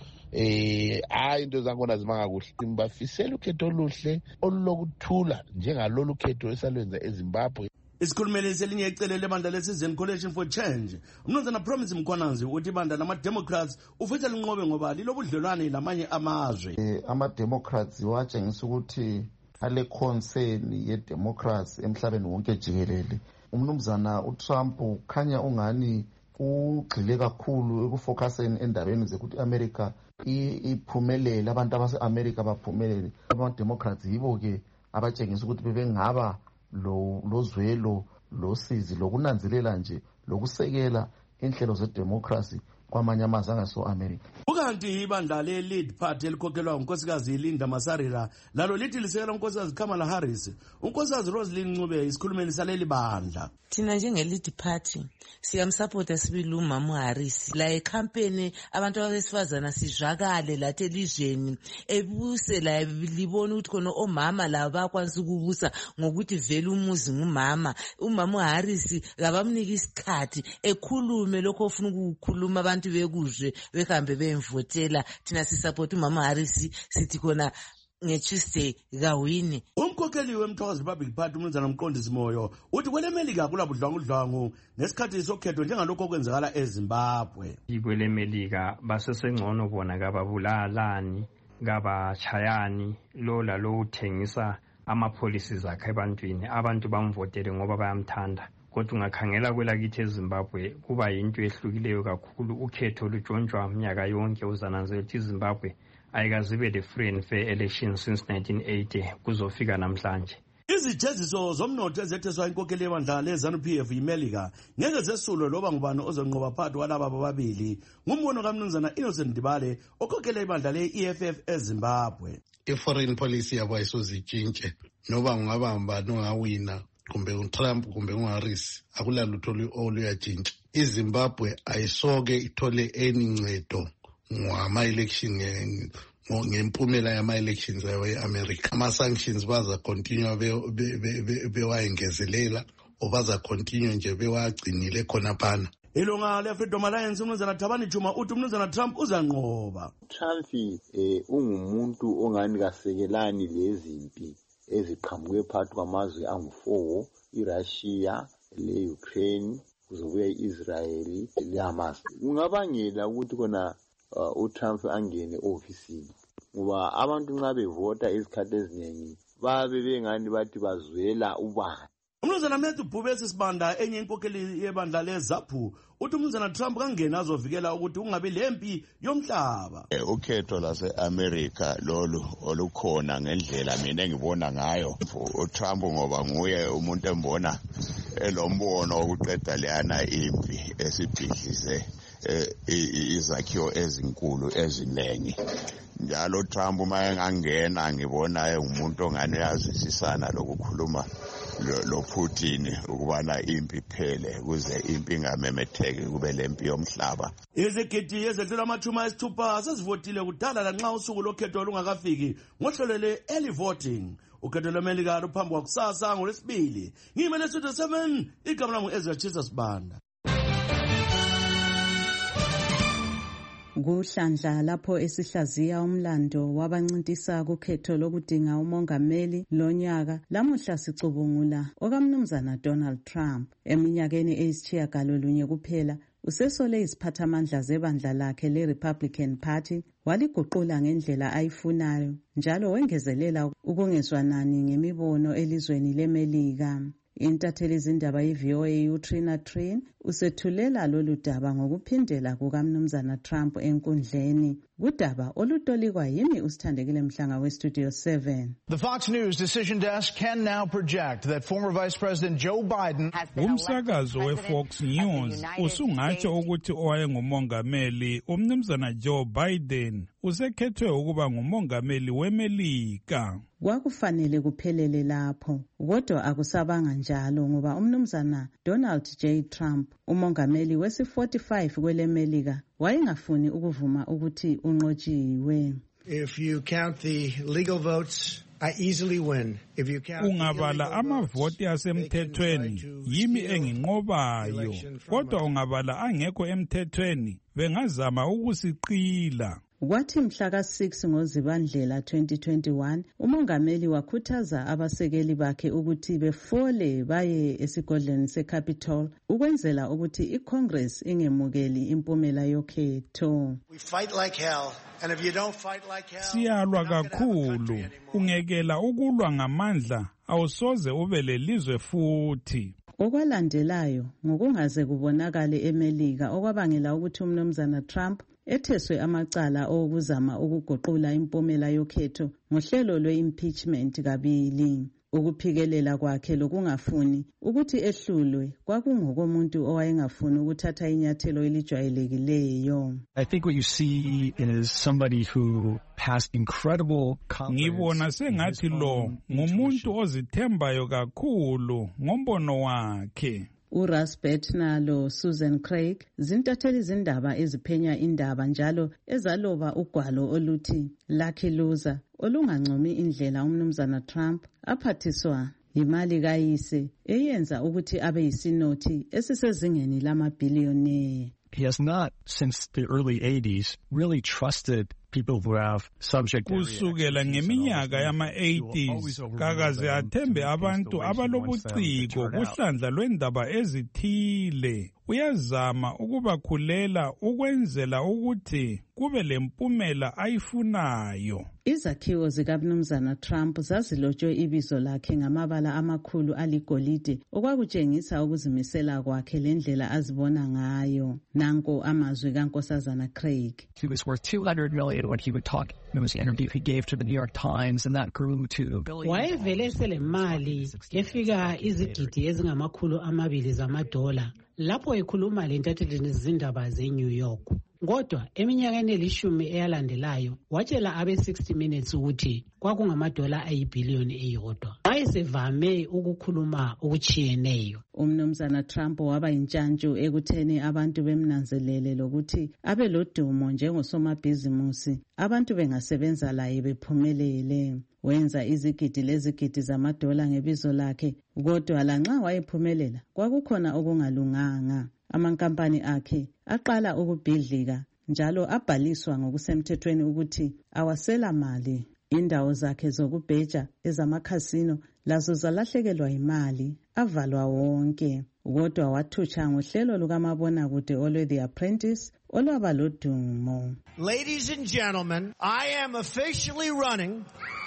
Eh hayi into zakhona zimanga kuhle. Ngibafisela ukhetho oluhle olulokuthula njengalolu khetho esalwenza eZimbabwe. Isikhulumeli selinye icele lebandla leCitizen Coalition for Change umnumzana Promise Mkhwananzi uthi ibandla lama-Democrats ufisa linqobe ngoba lilobudlelwane lamanye amazwe. Eh ama-Democrats watshengisa ukuthi ale concern ye-democracy emhlabeni wonke jikelele. Umnumzana uTrump khanya ungani ugxile kakhulu ekufocuseni endabeni zokuthi America iphumelele, abantu abase-America baphumelele. Ama-Democrats yibo ke abatshengisa ukuthi bebengaba lo lozwelo losizi lokunanzelela nje lokusekela inhlelo zedemocracy kwamanye amazwe angaso-America. Ukanti ibandla le-Lead Party elikhokhelwa unkosikazi Linda Masarira lalo lithi lisekela unkosikazi Kamala Harris. Unkosikazi Rosalynn Ncube isikhulumeli saleli bandla. Thina njenge-Lead Party siyamsapota sibili umama uHarris la ekhampeni abantu abesifazana sizwakale lathi elizweni ebuse la libona ukuthi khona omama laba bakwanisa ukubusa ngokuthi vele umuzi ngumama. Umama uHarris kabamnika isikhathi ekhulume lokho ofuna ukukhuluma abantu bekuzwe behambe bemvotela. Thina sisupport umama Harris sithi khona ngeTuesday kawini. Umkhokheli wemthokozo Republic Party umnumzana Mqondisi Moyo uthi kweleMelika kulabudlwangudlwangu nesikhathi sokhetho njengalokho okwenzakala eZimbabwe. IkweleMelika basesengcono bona kababulalani kabachayani lo lalo uthengisa ama-policies akhe ebantwini. Abantu bamvotele ngoba bayamthanda. Kodwa ungakhangela kwelakithi eZimbabwe kuba yinto ehlukileyo kakhulu. Ukhetho lutshontshwa minyaka yonke uzananzela ukuthi iZimbabwe ayikazibe the free and fair election since nineteen eighty kuzofika namhlanje. izijeziso zomnotho ezetheswa inkokheli yebandla le-ZANU P F imelika ngeke zesulwe loba ngubani ozonqoba phakathi kwalaba bobabili ngumbono kamnumzana Innocent Dibale okhokhele ibandla le-E F F eZimbabwe. I-foreign policy yabo ayisozitshintshe noba ngungaba mbani ongawina kumbe uTrump kumbe uHarris akulalutho oluyatshintsha. iZimbabwe ayisoke ithole eningcedo ngama-election ngempumela yama-elections yayo e-America. Ama-sanctions baza continue bewayengezelela o baza continue nje bewagcinile khona phana. Ilunga le-Freedom Alliance umnumzana Thabani Juma uthi umnumzana Trump uzanqoba. Trump eh ungumuntu ongani kasekelani lezimpi eziqhamuke phakathi kwamazwe angu-four, iRussia, le-Ukraine, kuzobuya i-Israel, le-Hamas. Kungabangela ukuthi kona uh, uTrump angene ofisini ngoba abantu nxa bevota izikhathi eziningi babe bengani bathi bazwela ubani. Umnumzana Matthew Bhubesi Sibanda enye inkokheli yebandla le-ZAPU uthi umnumzana Trump kangena azovikela ukuthi kungabi lempi yomhlaba. Ukhetho lase-America lolu olukhona ngendlela mina engibona ngayo uTrump ngoba nguye umuntu embona elombono wokuqeda leyana impi esibhidlize izakhiwo ezinkulu eziningi. Njalo Trump uma engangena ngibona engumuntu ongani uyazwisisana lokukhuluma lo Putin ukubana impi phele kuze impi ingamemetheki kube lempi yomhlaba. Izigidi ezedlula amathuma esithupha sezivotile kudala lanxa usuku lokhetho lungakafiki ngohlelo le-early voting. Ukhetho lweMelika luphambi kwakusasa ngolwesibili. Ngiyimele Studio seven igama lami Ezra Chisa Sibanda. Kuhlandla lapho esihlaziya umlando wabancintisa kukhetho lokudinga umongameli lonyaka lamuhla sicubungula okamnumzana Donald Trump eminyakeni eyisitshiyagalolunye kuphela usesole iziphathamandla zebandla lakhe le-Republican Party waliguqula ngendlela ayifunayo njalo wengezelela ukungezwanani ngemibono elizweni leMelika. Intatheli izindaba ye-V O A uTrina Trin usethulela lolu daba ngokuphindela kukamnumzana Trump enkundleni kudaba olutolikwa yimi usithandekile Mhlanga we-Studio seven. The Fox News decision desk can now project that former Vice President Joe Biden umsakazo we-Fox News usungatsho ukuthi owayengumongameli umnumzana Joe Biden usekhethwe ukuba ngumongameli weMelika. Kwakufanele kuphelele lapho kodwa akusabanga njalo ngoba umnumzana Donald J Trump umongameli wesi forty-five kweleMelika wayengafuni ukuvuma ukuthi unqotshiwe. If you count the legal votes, I easily win. If you count ungabala amavoti asemthethweni yimi enginqobayo kodwa ungabala angekho emthethweni bengazama ukusiqila. Kwathi mhla ka six ngoZibandlela twenty twenty-one umongameli wakhuthaza abasekeli bakhe ukuthi befole baye esigodlweni seCapitol ukwenzela ukuthi iCongress ingemukeli impumela yokhetho. We fight like hell and if you don't fight like hell siyalwa kakhulu ungekela ukulwa ngamandla awusoze ube lelizwe futhi. Okwalandelayo ngokungaze kubonakale eMelika okwabangela ukuthi umnumzana Trump etheswe amacala okuzama ukuguqula impumela yokhetho ngohlelo lwe-impeachment kabili. Ukuphikelela kwakhe lokungafuni ukuthi ehlulwe kwakungokomuntu owayengafuni ukuthatha inyathelo elijwayelekileyo. I think what you see is somebody who has incredible confidence. Ngibona sengathi lo ngumuntu ozithembayo kakhulu ngombono wakhe. uRuss Bettner lo Susan Craig zintatheli izindaba eziphenya indaba njalo ezaloba ugwalo oluthi Lucky Loser olungancomi indlela umnumzana Trump aphathiswa imali kayise eyenza ukuthi abe yisinothi esisezingeni lamabhiliyoni. He has not, since the early eighties, really trusted people who have subject area. Kusukela ngeminyaka yama-eighties kakaze athembe abantu abalobuciko kuhlandla lwendaba ezithile. Uyazama ukubakhulela ukwenzela ukuthi kube lempumela ayifunayo. Izakhiwo zikaMnumzana Trump zazilotshwe ibizo lakhe ngamabala amakhulu aligolide okwakutshengisa ukuzimisela kwakhe lendlela azibona ngayo. Nanko amazwi kaNkosazana Craig. He was worth two hundred million when he would talk It was an interview he gave to the New York Times, and that grew to billions. Wayevele selemali efika izigidi ezingamakhulu amabili zamadola lapho ekhuluma lentatheleni izindaba ze-New York. Kodwa eminyakeni elishumi eyalandelayo watshela abe sixty minutes ukuthi kwakungamadola ayibhiliyoni eyodwa. Wayesevame ukukhuluma okuchiyeneyo. Umnumzana Trump waba intshantshu ekutheni abantu bemnanzelele lokuthi abe lodumo njengosomabhizimusi abantu bengasebenza laye bephumelele. Wenza izigidi lezigidi zamadola ngebizo lakhe, kodwa lanxa wayephumelela kwakukhona okungalunganga. Amankampani akhe aqala ukubhidlika njalo abhaliswa ngokusemthethweni ukuthi awasela mali. Indawo zakhe zokubheja ezamakhasino lazo zalahlekelwa imali, avalwa wonke. Kodwa wathutsha ngohlelo lukamabonakude olwe The Apprentice olwaba lodumo. Ladies and gentlemen, I am officially running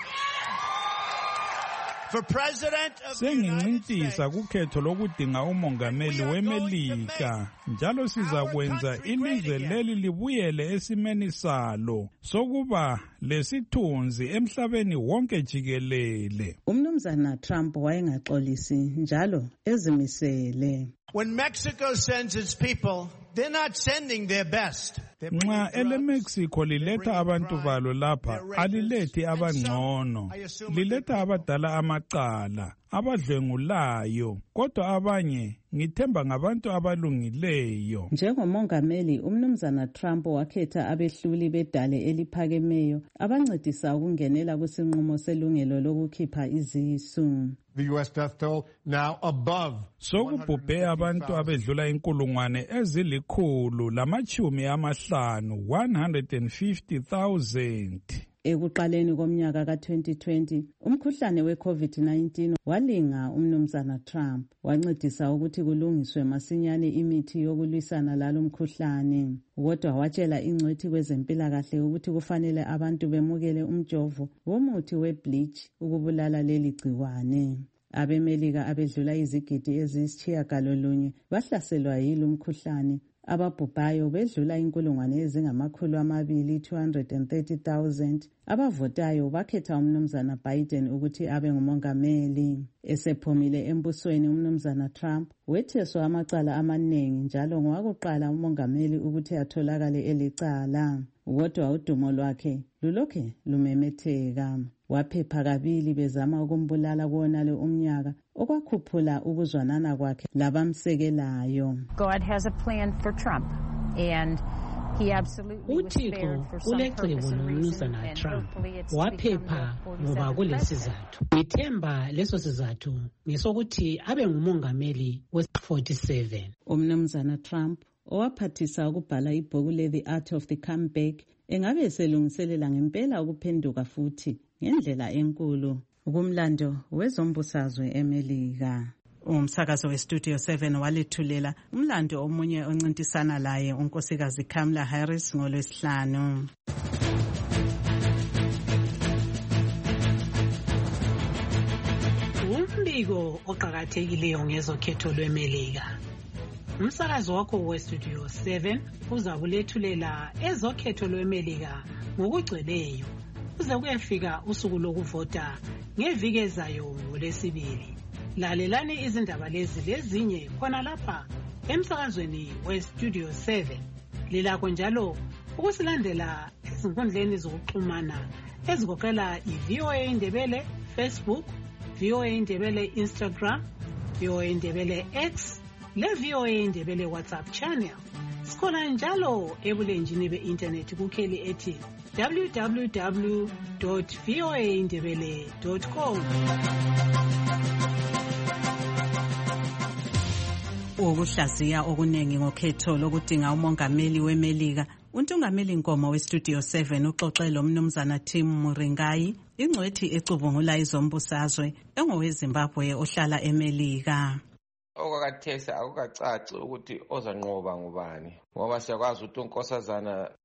for president of the United States. Sengincintisa kukhetho lokudinga umongameli weMelika njalo sizakwenza ilizwe leli libuyele esimeni salo sokuba lesithunzi emhlabeni wonke jikelele. Umnumzana Trump wayengaxolisi njalo ezimisele. When Mexico sends its people, they're not sending their best. Nxa ele Mexico liletha abantu balo lapha alilethi abangcono, liletha abadala amacala, abadlwengulayo, kodwa abanye ngithemba ngabantu abalungileyo. Njengomongameli umnumzana Trump wakhetha abehluli bedale eliphakemeyo abancedisa ukungenela kusinqumo selungelo lokukhipha izisu. The U S death toll now above. Sokubhubhe abantu abedlula inkulungwane ezilikhulu lamachumi amahlanu, one hundred fifty thousand. Ekuqaleni komnyaka ka twenty twenty umkhuhlane we COVID nineteen walinga umnumzana Trump, wancedisa ukuthi kulungiswe masinyane imithi yokulwisana lalo mkhuhlane. Kodwa watshela ingcwethi kwezempilakahle ukuthi kufanele abantu bemukele umjovo womuthi we-bleach ukubulala leli gciwane. Abemelika abedlula izigidi eziyisitshiyagalolunye bahlaselwa yilo umkhuhlane. Ababhubhayo bedlula inkulungwane ezingamakhulu amabili, two hundred thirty thousand. Abavotayo bakhetha umnumzana Biden ukuthi abe ngumongameli. Esephumile embusweni umnumzana Trump wetheswa amacala amaningi njalo ngowakuqala umongameli ukuthi atholakale elicala. Kodwa udumo lwakhe lulokhe lumemetheka. Waphepha kabili bezama ukumbulala kuwonale umnyaka okwakhuphula ukuzwanana kwakhe labamsekelayo. God has a plan for Trump and he absolutely was spared for some purpose and reason, and hopefully it's waphepha ngoba kulesizathu. Ngithemba leso sizathu ngisokuthi abe ngumongameli we forty-seven. Umnumzana Trump owaphathisa ukubhala ibhuku le The Art of the Comeback engabe eselungiselela ngempela ukuphenduka futhi ngendlela enkulu kumlando wezombusazwe eMelika. Umsakazo weStudio seven walithulela umlando omunye oncintisana laye unkosikazi Kamala Harris ngolwesihlanu. Umbiko oqhakathekileyo ngezokhetho lweMelika. Umsakazo wakho weStudio seven uzakulethulela ezokhetho lweMelika ngokugcweleyo. Kuze kuyafika usuku lokuvota ngeviki ezayo ngolesibili. Lalelani izindaba lezi lezinye khona lapha emsakazweni weStudio seven. Lilakho njalo ukusilandela ezinkundleni zokuxhumana ezigoqela iV O A Indebele Facebook, V O A Indebele Instagram, V O A Indebele X, le V O A Indebele WhatsApp channel. Sikhona njalo ebulenjini be-internet kukheli ethi w w w dot v o a indebele dot com. Ukuhlaziya okuningi ngokhetho lokudinga umongameli weMelika, untungameli Nkomo weStudio seven uxoxe lo mnumzana Tim Muringayi, ingcwethi ecubungula izombusazwe engoweZimbabwe ohlala eMelika. Okwakathesa akukacaci ukuthi ozanqoba ngubani ngoba siyakwazi ukuthi unkosazana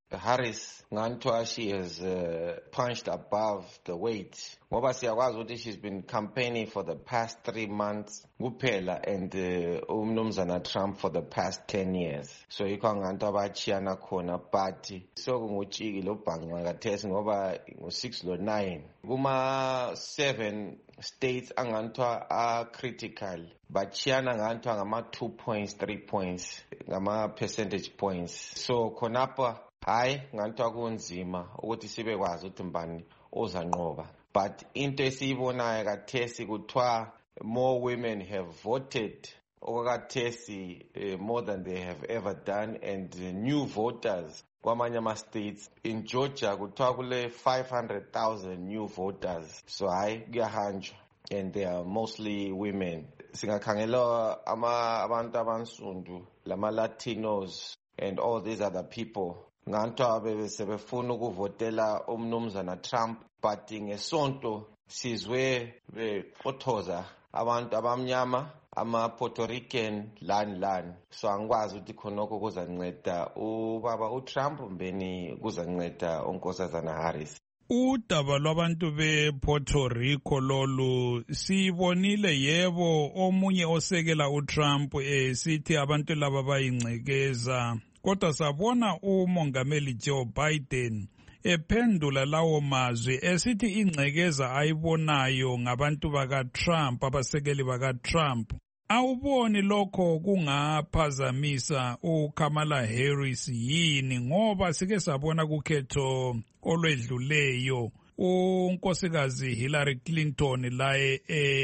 Harris nganthwa she has uh, punched above the weight ngoba siyakwazi ukuthi she's been campaigning for the past three months kuphela and uh, umnumzana Trump for the past ten years. So yikho nganthwa bachiyana khona but so kungutshiki lo bhanqa kathesi ngoba ngo six lo nine kuma seven states anganthwa are critical bachiyana nganthwa ngama two points three points ngama percentage points. So khonapha hayi nganthwa kunzima ukuthi sibe kwazi ukuthi mbani ozanqoba, but into esiyibonayo kathesi kuthiwa more women have voted okakathesi uh, more than they have ever done, and uh, new voters kwamanye ama states in Georgia kuthiwa kule five hundred thousand new voters. So hayi kuyahanjwa and they are mostly women. Singakhangela ama abantu abansundu lama Latinos and all these other people nganthwa bebesebefuna ukuvotela umnumzana Trump, but ngesonto sizwe befothoza abantu abamnyama ama Puerto Rican lani lani. So angikwazi ukuthi khonoko kuzanceda ubaba uTrump mbeni kuzanceda unkosazana Harris. Udaba lwabantu be-Puerto Rico lolu sibonile yebo omunye osekela uTrump esithi abantu laba bayingcekeza, kodwa sabona umongameli Joe Biden ephendula lawo mazwi esithi ingcekeza ayibonayo ngabantu baka-Trump, abasekeli baka-Trump. Awuboni lokho kungaphazamisa uKamala Harris yini, ngoba sike sabona kukhetho olwedluleyo unkosikazi Hillary Clinton laye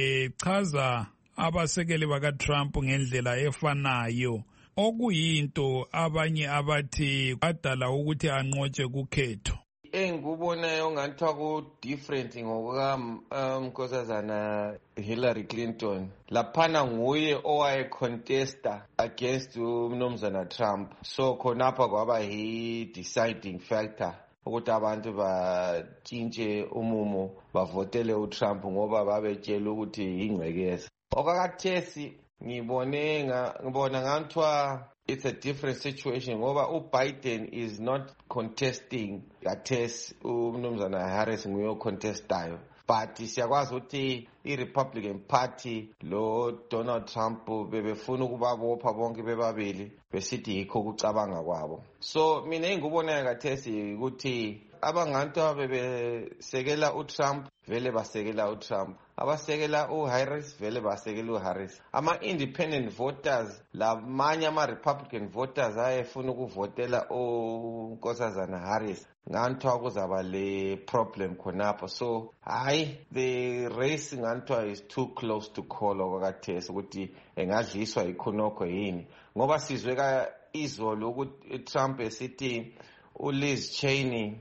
echaza abasekeli baka-Trump ngendlela efanayo, okuyinto abanye abathi badala ukuthi anqotshe kukhetho. Engikubonayo ngathiwa ku-different ngokukamnkosazana Hillary Clinton laphana nguye owayecontesta against umnumzana Trump. So khonapha kwaba yi-deciding factor ukuthi abantu batshintshe umumo bavotele uTrump ngoba babetshela ukuthi yingcekeza. Okakathesi ngibone ngibona ngathiwa it's a different situation ngoba uBiden is not contesting kathesi umnumzana Harris nguyo contestayo, but siyakwazi ukuthi i-Republican Party lo Donald Trump bebefuna ukubabopha bonke bebabili besithi yikho kucabanga kwabo. So mina engikubonayo kathesi ukuthi abangantwa bebesekela uTrump vele basekela uTrump, abasekela uHarris vele basekela uHarris. Ama-independent voters lamanye ama-Republican voters ayefuna ukuvotela unkosazana Harris nganthiwa kuzaba le problem khonapho. So hayi, the race nganthiwa is too close to call okwakathesi ukuthi engadliswa ikhonokho yini, ngoba sizwe ka izolo ukuthi Trump esithi uLiz Cheney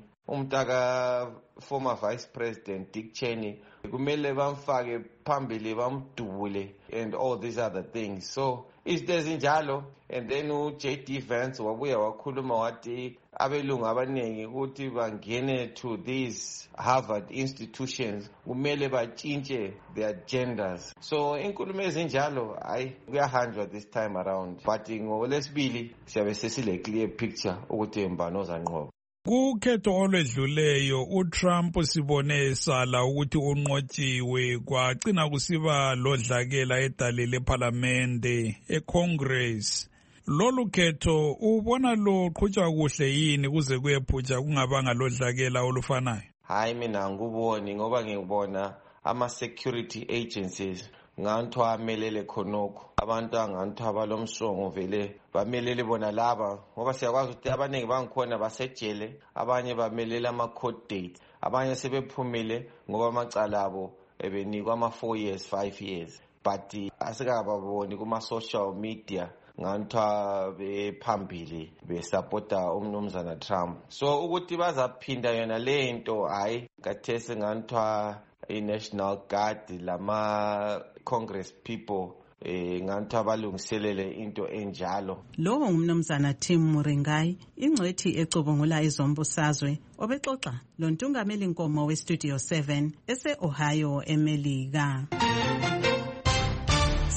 umntaka former vice president Dick Cheney kumele bamfake phambili bamdubule and all these other things. So izinto ezinjalo, and then uJ D Vance wabuya wakhuluma wathi abelungu abaningi ukuthi bangene to these Harvard institutions kumele batshintshe their genders. So inkulumo ezinjalo hayi kuyahanjwa this time around, but ngolesibili siyabe sesile clear picture ukuthi mbani ozanqoba. Kukhetho olwedluleyo uTrump sibone esala ukuthi unqotshiwe, kwagcina kusiba lodlakela edale leParliamente eCongress. Lolu khetho ubona luqhutshwa kuhle yini kuze kuyephutsha kungabanga lodlakela olufanayo? Hayi, mina nguboni ngoba ngibona ama-security agencies nganthiwa amelele khonokho, abantu anganthiwa abalomsongo vele bamelele bona laba, ngoba siyakwazi ukuthi abaningi bangikhona basejele, abanye bamelele ama-court date, abanye sebephumile ngoba amacala abo ebenikwa ama-four years five years, but asikababoni kuma-social media nganthiwa bephambili besapota umnumzana Trump. So ukuthi bazaphinda yona le nto hayi kathesi nganthiwa i-National Guard lama Congress people eh nganthiwa balungiselele into enjalo. Lowo ngumnumzana Tim Muringai, ingcwethi ecubungula izombusazwe, obexoxa lo ntungameli Nkomo we-Studio seven ese-Ohio, eMelika.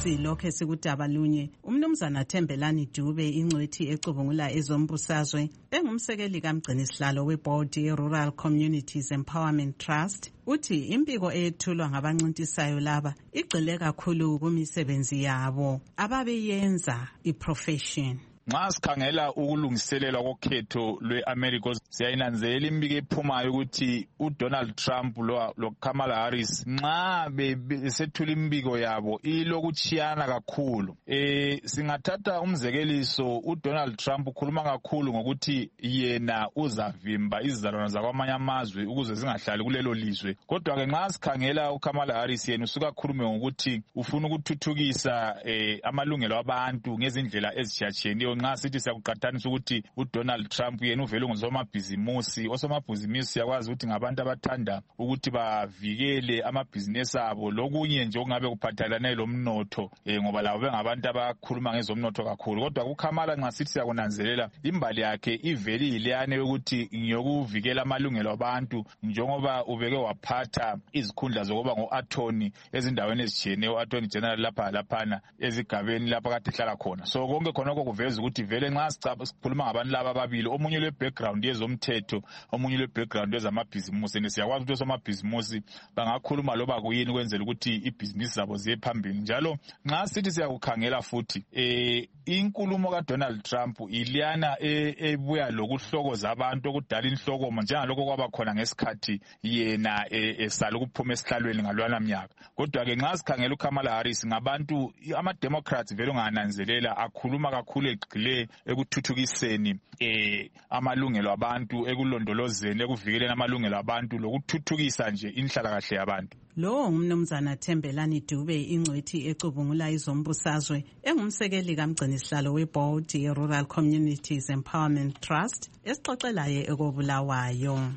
silokhe sikudaba lunye umnumzana Thembelani Dube ingcwethi ecubungula ezombusazwe engumsekeli kamgcinisihlalo weboard ye-Rural Communities Empowerment Trust uthi impiko eyethulwa ngabancintisayo laba igxile kakhulu kumisebenzi yabo ababeyenza iprofession. Nxa sikhangela ukulungiselela kokhetho lwe-America siyayinanzelela imbiko ephumayo ukuthi uDonald Trump lo, lo Kamala Harris nxa besethula imbiko yabo ilokuchiyana kakhulu. Eh singathatha umzekeliso uDonald Trump ukhuluma kakhulu ngokuthi yena uzavimba izizalwane zakwamanye amazwe ukuze zingahlali kulelo lizwe. Kodwa ke nxa sikhangela uKamala Harris yena usuka khulume ngokuthi ufuna ukuthuthukisa eh, amalungelo abantu ngezindlela ezitshiyatshiyeneyo. Nxa sithi siyakuqathanisa ukuthi uDonald Trump yena uvele ngosomabhizimusi osomabhizimusi yakwazi ukuthi ngabantu abathanda ukuthi bavikele amabhizinesi abo lokunye nje okungabe kuphathelane lomnotho eh, ngoba labo bengabantu abakhuluma ngezomnotho kakhulu. Kodwa kuKamala nxa sithi siyakunanzelela imbali yakhe ivele ileyane ukuthi ngiyokuvikela amalungelo abantu njengoba ubeke waphatha izikhundla zokuba ngo-attorney ezindaweni ezitshiyeneyo attorney general lapha laphana ezigabeni lapha kade hlala khona. So konke khonoko kuveza ukuthi vele nxa sikhuluma ngabantu laba ababili omunye le background yezomthetho omunye le background yezamabhizimusi nesiyakwazi ukuthi osomabhizimusi bangakhuluma loba kuyini kwenzela ukuthi ibhizinisi zabo ziye phambili. Njalo nxa sithi siyakukhangela futhi eh inkulumo kaDonald Trump iliyana ebuya lokuhlokoza abantu okudala inhlokomo njengalokho kwaba khona ngesikhathi yena esala ukuphuma esihlalweni ngalwana minyaka. Kodwa ke nxa sikhangela uKamala Harris ngabantu ama-Democrats vele ungananzelela akhuluma kakhulu egxile ekuthuthukiseni eh amalungelo abantu ekulondolozeni ekuvikeleni amalungelo abantu lokuthuthukisa nje inhlalakahle yabantu. Lo ngumnumzana Thembelani Dube ingcwethi ecubungula izombusazwe engumsekeli kamgcinisihlalo weboard ye-Rural Communities Empowerment Trust esixoxelaye ekobulawayo.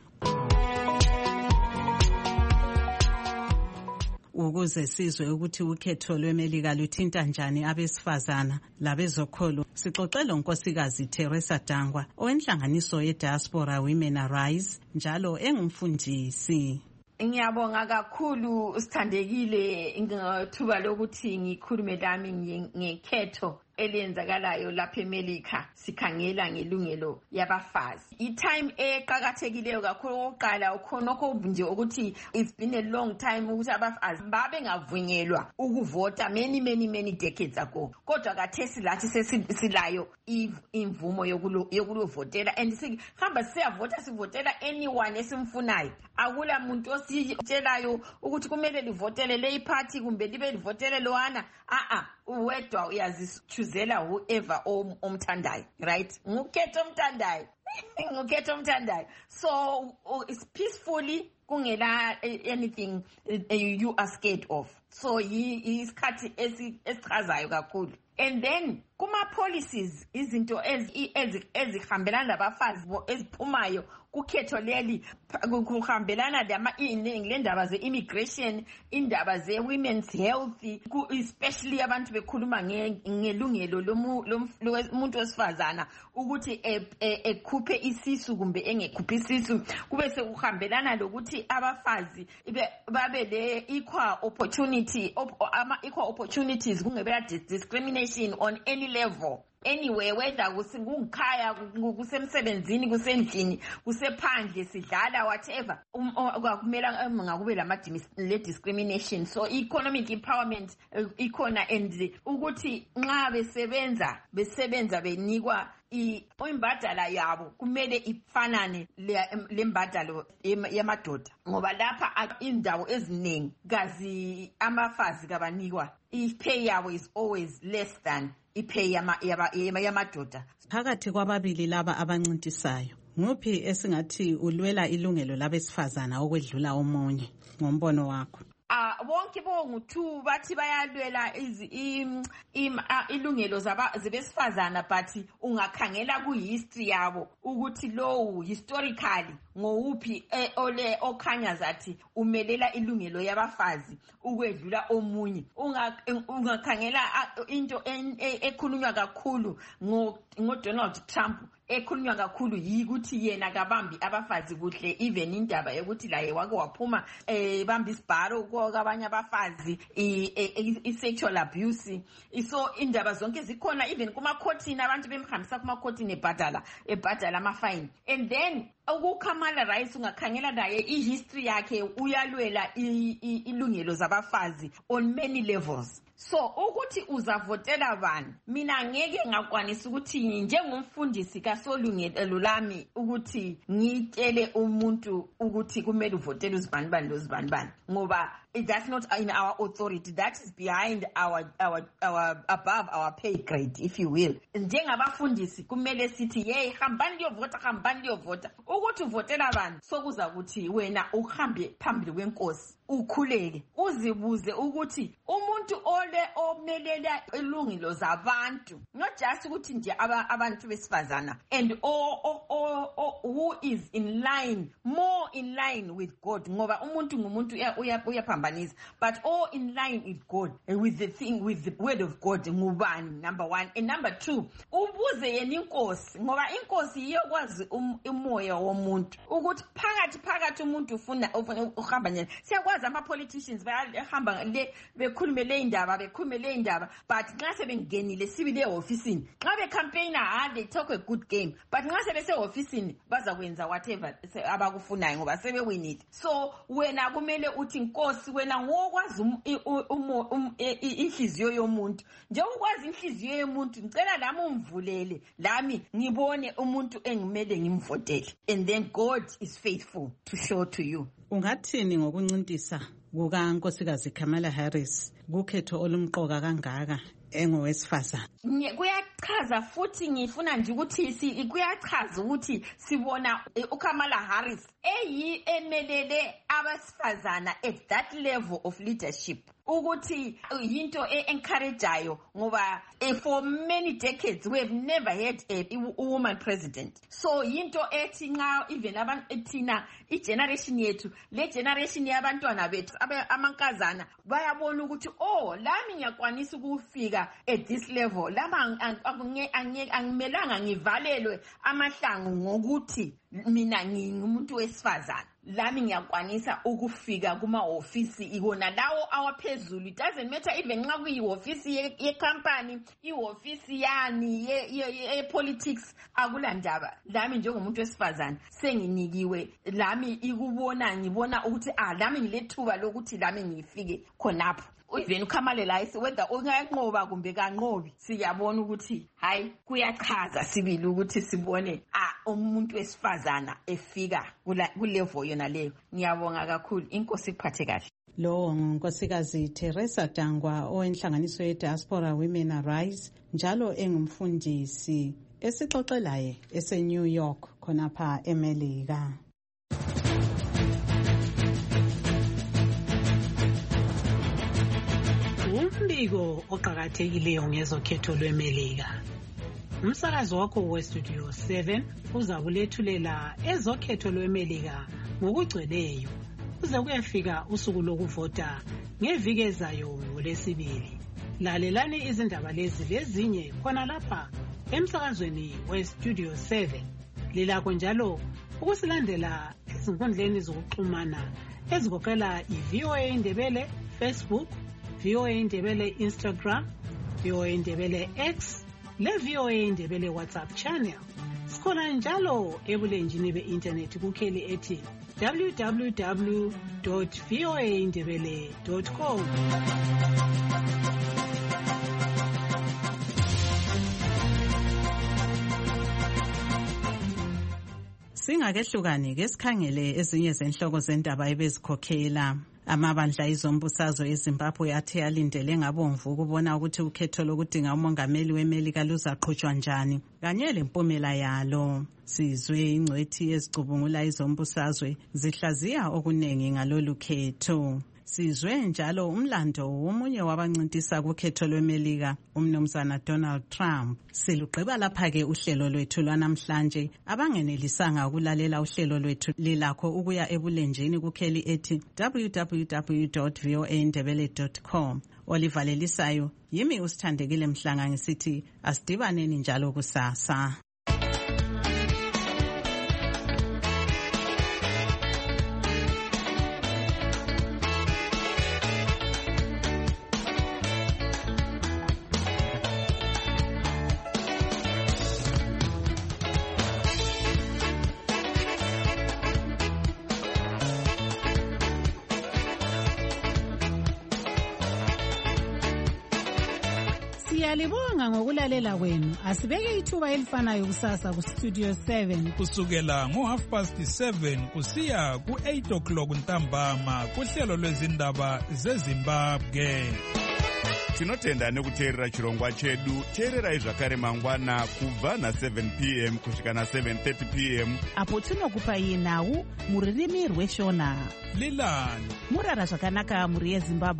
Ukuze sizwe ukuthi ukhetho lweMelika luthinta njani abesifazana labezokholo sixoxela unkosikazi Teresa Dangwa owenhlanganiso ye-Diaspora Women Arise njalo engumfundisi. Ngiyabonga kakhulu sithandekile ngethuba lokuthi ngikhulume lami ngekhetho elenzakalayo lapha eMelika sikhangela ngelungelo yabafazi. I-time eqhakathekileyo kakhulu oqala ukhonokho nje ukuthi it's been a long time ukuthi abafazi babe ngavunyelwa ukuvota many many many decades ago. Kodwa kathesi lathi sesilayo imvumo yokulovotela and sihamba siyavota sivotela anyone esimfunayo. Akula muntu ositshelayo ukuthi kumele livotele le party kumbe libe livotele loana. Ah ah wedwa uyazizuzela whoever omthandayo, right? Ngukhetho omthandayo. Ngukhetho omthandayo. So it's peacefully kungela anything you are scared of. So isikhathi esichazayo kakhulu. And then kuma policies izinto ezihambelana nabafazi eziphumayo kukhetho leli kuhambelana lama iningi lendaba ze-immigration, indaba ze-women's health, especially abantu bekhuluma ngelungelo lomuntu wesifazana ukuthi ekhuphe isisu kumbe engekhuphi isisu, kube sekuhambelana lokuthi abafazi babe le equal opportunity ama equal opportunities kungebela discrimination on any level. Anyway, whether kusengikhaya kusemsebenzini kusendlini kusephandle sidlala whatever kumela ngakube lama le discrimination. So economic empowerment ikhona and ukuthi nxa besebenza besebenza benikwa imbadala yabo kumele ifanane lembadalo yamadoda ngoba lapha indawo eziningi gazi amafazi kabanikwa i-pay yabo is always less than ipay yamadoda. Phakathi kwababili laba abancintisayo nguphi esingathi ulwela ilungelo labesifazana okwedlula omunye ngombono wakho? Ah bonke bongu-two bathi bayalwela ilungelo zabesifazana but ungakhangela ku-history yabo ukuthi lowu historically ngowuphi ole okhanya zathi umelela ilungelo yabafazi ukwedlula omunye. Ungakhangela into ekhulunywa kakhulu ngoDonald Trump ekhulunywa kakhulu yikuthi yena kabambi abafazi kuhle, even indaba yokuthi la wake waphuma eh bamba isibharo kwabanye abafazi i-sexual abuse. So indaba zonke zikhona even kuma-courtini, abantu bemhambisa kuma-courtini ebhadala ebhadala ama-fine. And then ukuKamala Harris ungakhangela naye i-history yakhe uyalwela ilungelo zabafazi on many levels. So ukuthi uzavotela bani, mina ngeke ngakwanisa ukuthi njengomfundisi kaSolungelo lami ukuthi ngitshele umuntu ukuthi kumele uvotele uzibani bani lozibani bani, ngoba that's not in our authority, that is behind our our our above our pay grade, if you will. Njengabafundisi kumele sithi hey hambani liyovota hambani liyovota. Ukuthi uvotela bani sokuza ukuthi wena uhambe phambili kwenkosi ukhuleke uzibuze ukuthi umuntu ole omelela ilungilo zabantu, not just ukuthi nje abantu besifazana, and o o who is in line, more in line with God, ngoba umuntu ngumuntu uyaphambanisa, but all in line with God and with the thing, with the word of God ngubani, number one. And number two, ubuze yena inkosi, ngoba inkosi iyokwazi umoya womuntu ukuthi phakathi phakathi umuntu ufuna uhamba njani. Siyakwazi ama-politicians bayahamba le bekhulume le indaba bekhulume le indaba, but nxa sebengenile sibile ofisini nxa becampaigner ah they talk a good game, but nxa sebese ofisini bazakwenza whatever abakufunayo ngoba sebewinile. So wena kumele uthi inkosi wena ngokwazi inhliziyo yomuntu, nje ukwazi inhliziyo yomuntu ngicela lami umvulele lami ngibone umuntu engimele ngimvotele, and then God is faithful to show to you. Ungathini ngokuncintisa kukaNkosikazi Kamala Harris kukhetho olumqoka kangaka engowesifazana? Kuyachaza futhi ngifuna nje ukuthi kuyachaza ukuthi sibona uKamala Harris eyi emelele abasifazana at that level of leadership, ukuthi yinto e-encourageayo ngoba for many decades we have never had a, a woman president. So yinto ethi nxa even abantu thina i-generation yethu le generation yabantwana bethu amankazana bayabona ukuthi oh lami ngiyakwanisa ukufika at this level, lama angimelanga ngivalelwe amahlangu ngokuthi mina ngingumuntu wesifazana, lami ngiyakwanisa ukufika kuma office ikona lawo awaphezulu. It doesn't matter even nxa kuyi office ye company, i office yani ye politics, akulandaba. Lami njengomuntu wesifazana senginikiwe, lami ikubona ngibona ukuthi ah lami ngilethuba lokuthi lami ngifike khonapho. Even uKamala Harris whether unganqoba kumbe kanqobi siyabona ukuthi hayi kuyachaza sibili ukuthi sibone ah umuntu wesifazana efika kulevel yona leyo. Ngiyabonga kakhulu, inkosi iphathe kahle. Lo Nkosikazi Teresa Dangwa owenhlanganiso ye-Diaspora Women Arise njalo engumfundisi esixoxelaye ese-New York khonapha eMelika. Umbiko oqhakathekileyo ngezokhetho lweMelika. Umsakazo wakho weStudio seven uzakulethulela ezokhetho lweMelika ngokugcweleyo. Kuze kuyafika usuku lokuvota ngeviki ezayo ngolesibili. Lalelani izindaba lezi lezinye khona lapha emsakazweni weStudio seven. Lilakho njalo ukusilandela ezinkundleni zokuxhumana ezigoqela i-V O A Indebele Facebook, V O A Indebele Instagram, V O A Indebele X, le V O A Indebele WhatsApp channel. Sikhona njalo ebulenjini be-internet kukheli ethi w w w dot v o a indebele dot com. Singakehlukani ke sikhangele ezinye zenhloko zendaba ebezikhokhela. Amabandla ezombusazwe eZimbabwe athe alindele ngabomvu ukubona ukuthi ukhetho lokudinga umongameli weMelika luzaqhutshwa njani kanye lempumela yalo. Sizwe ingcwethi ezicubungula izombusazwe zihlaziya okunengi ngalolu khetho. Sizwe njalo umlando womunye wabancintisa kukhetho lweMelika, umnumzana Donald Trump. Silugqiba lapha ke uhlelo lwethu lwanamhlanje. Abangenelisanga ukulalela uhlelo lwethu lilakho ukuya ebulenjini kukheli ethi w w w dot v o a indebele dot com. Olivalelisayo yimi uSithandekile Mhlanga ngisithi asidibaneni njalo kusasa. Siyalibonga ngokulalela kwenu. Asibeke ithuba elifanayo kusasa ku Studio seven. Kusukela ngo half past seven kusiya ku eight o'clock ntambama kuhlelo lwezindaba zeZimbabwe. Tinotenda nekuteerera chirongwa chedu. Teererai zvakare mangwana kubva na seven p m kusvika na seven thirty p m apo tinokupai nhau muririmi rweshona. Lilani murara zvakanaka muri yeZimbabwe.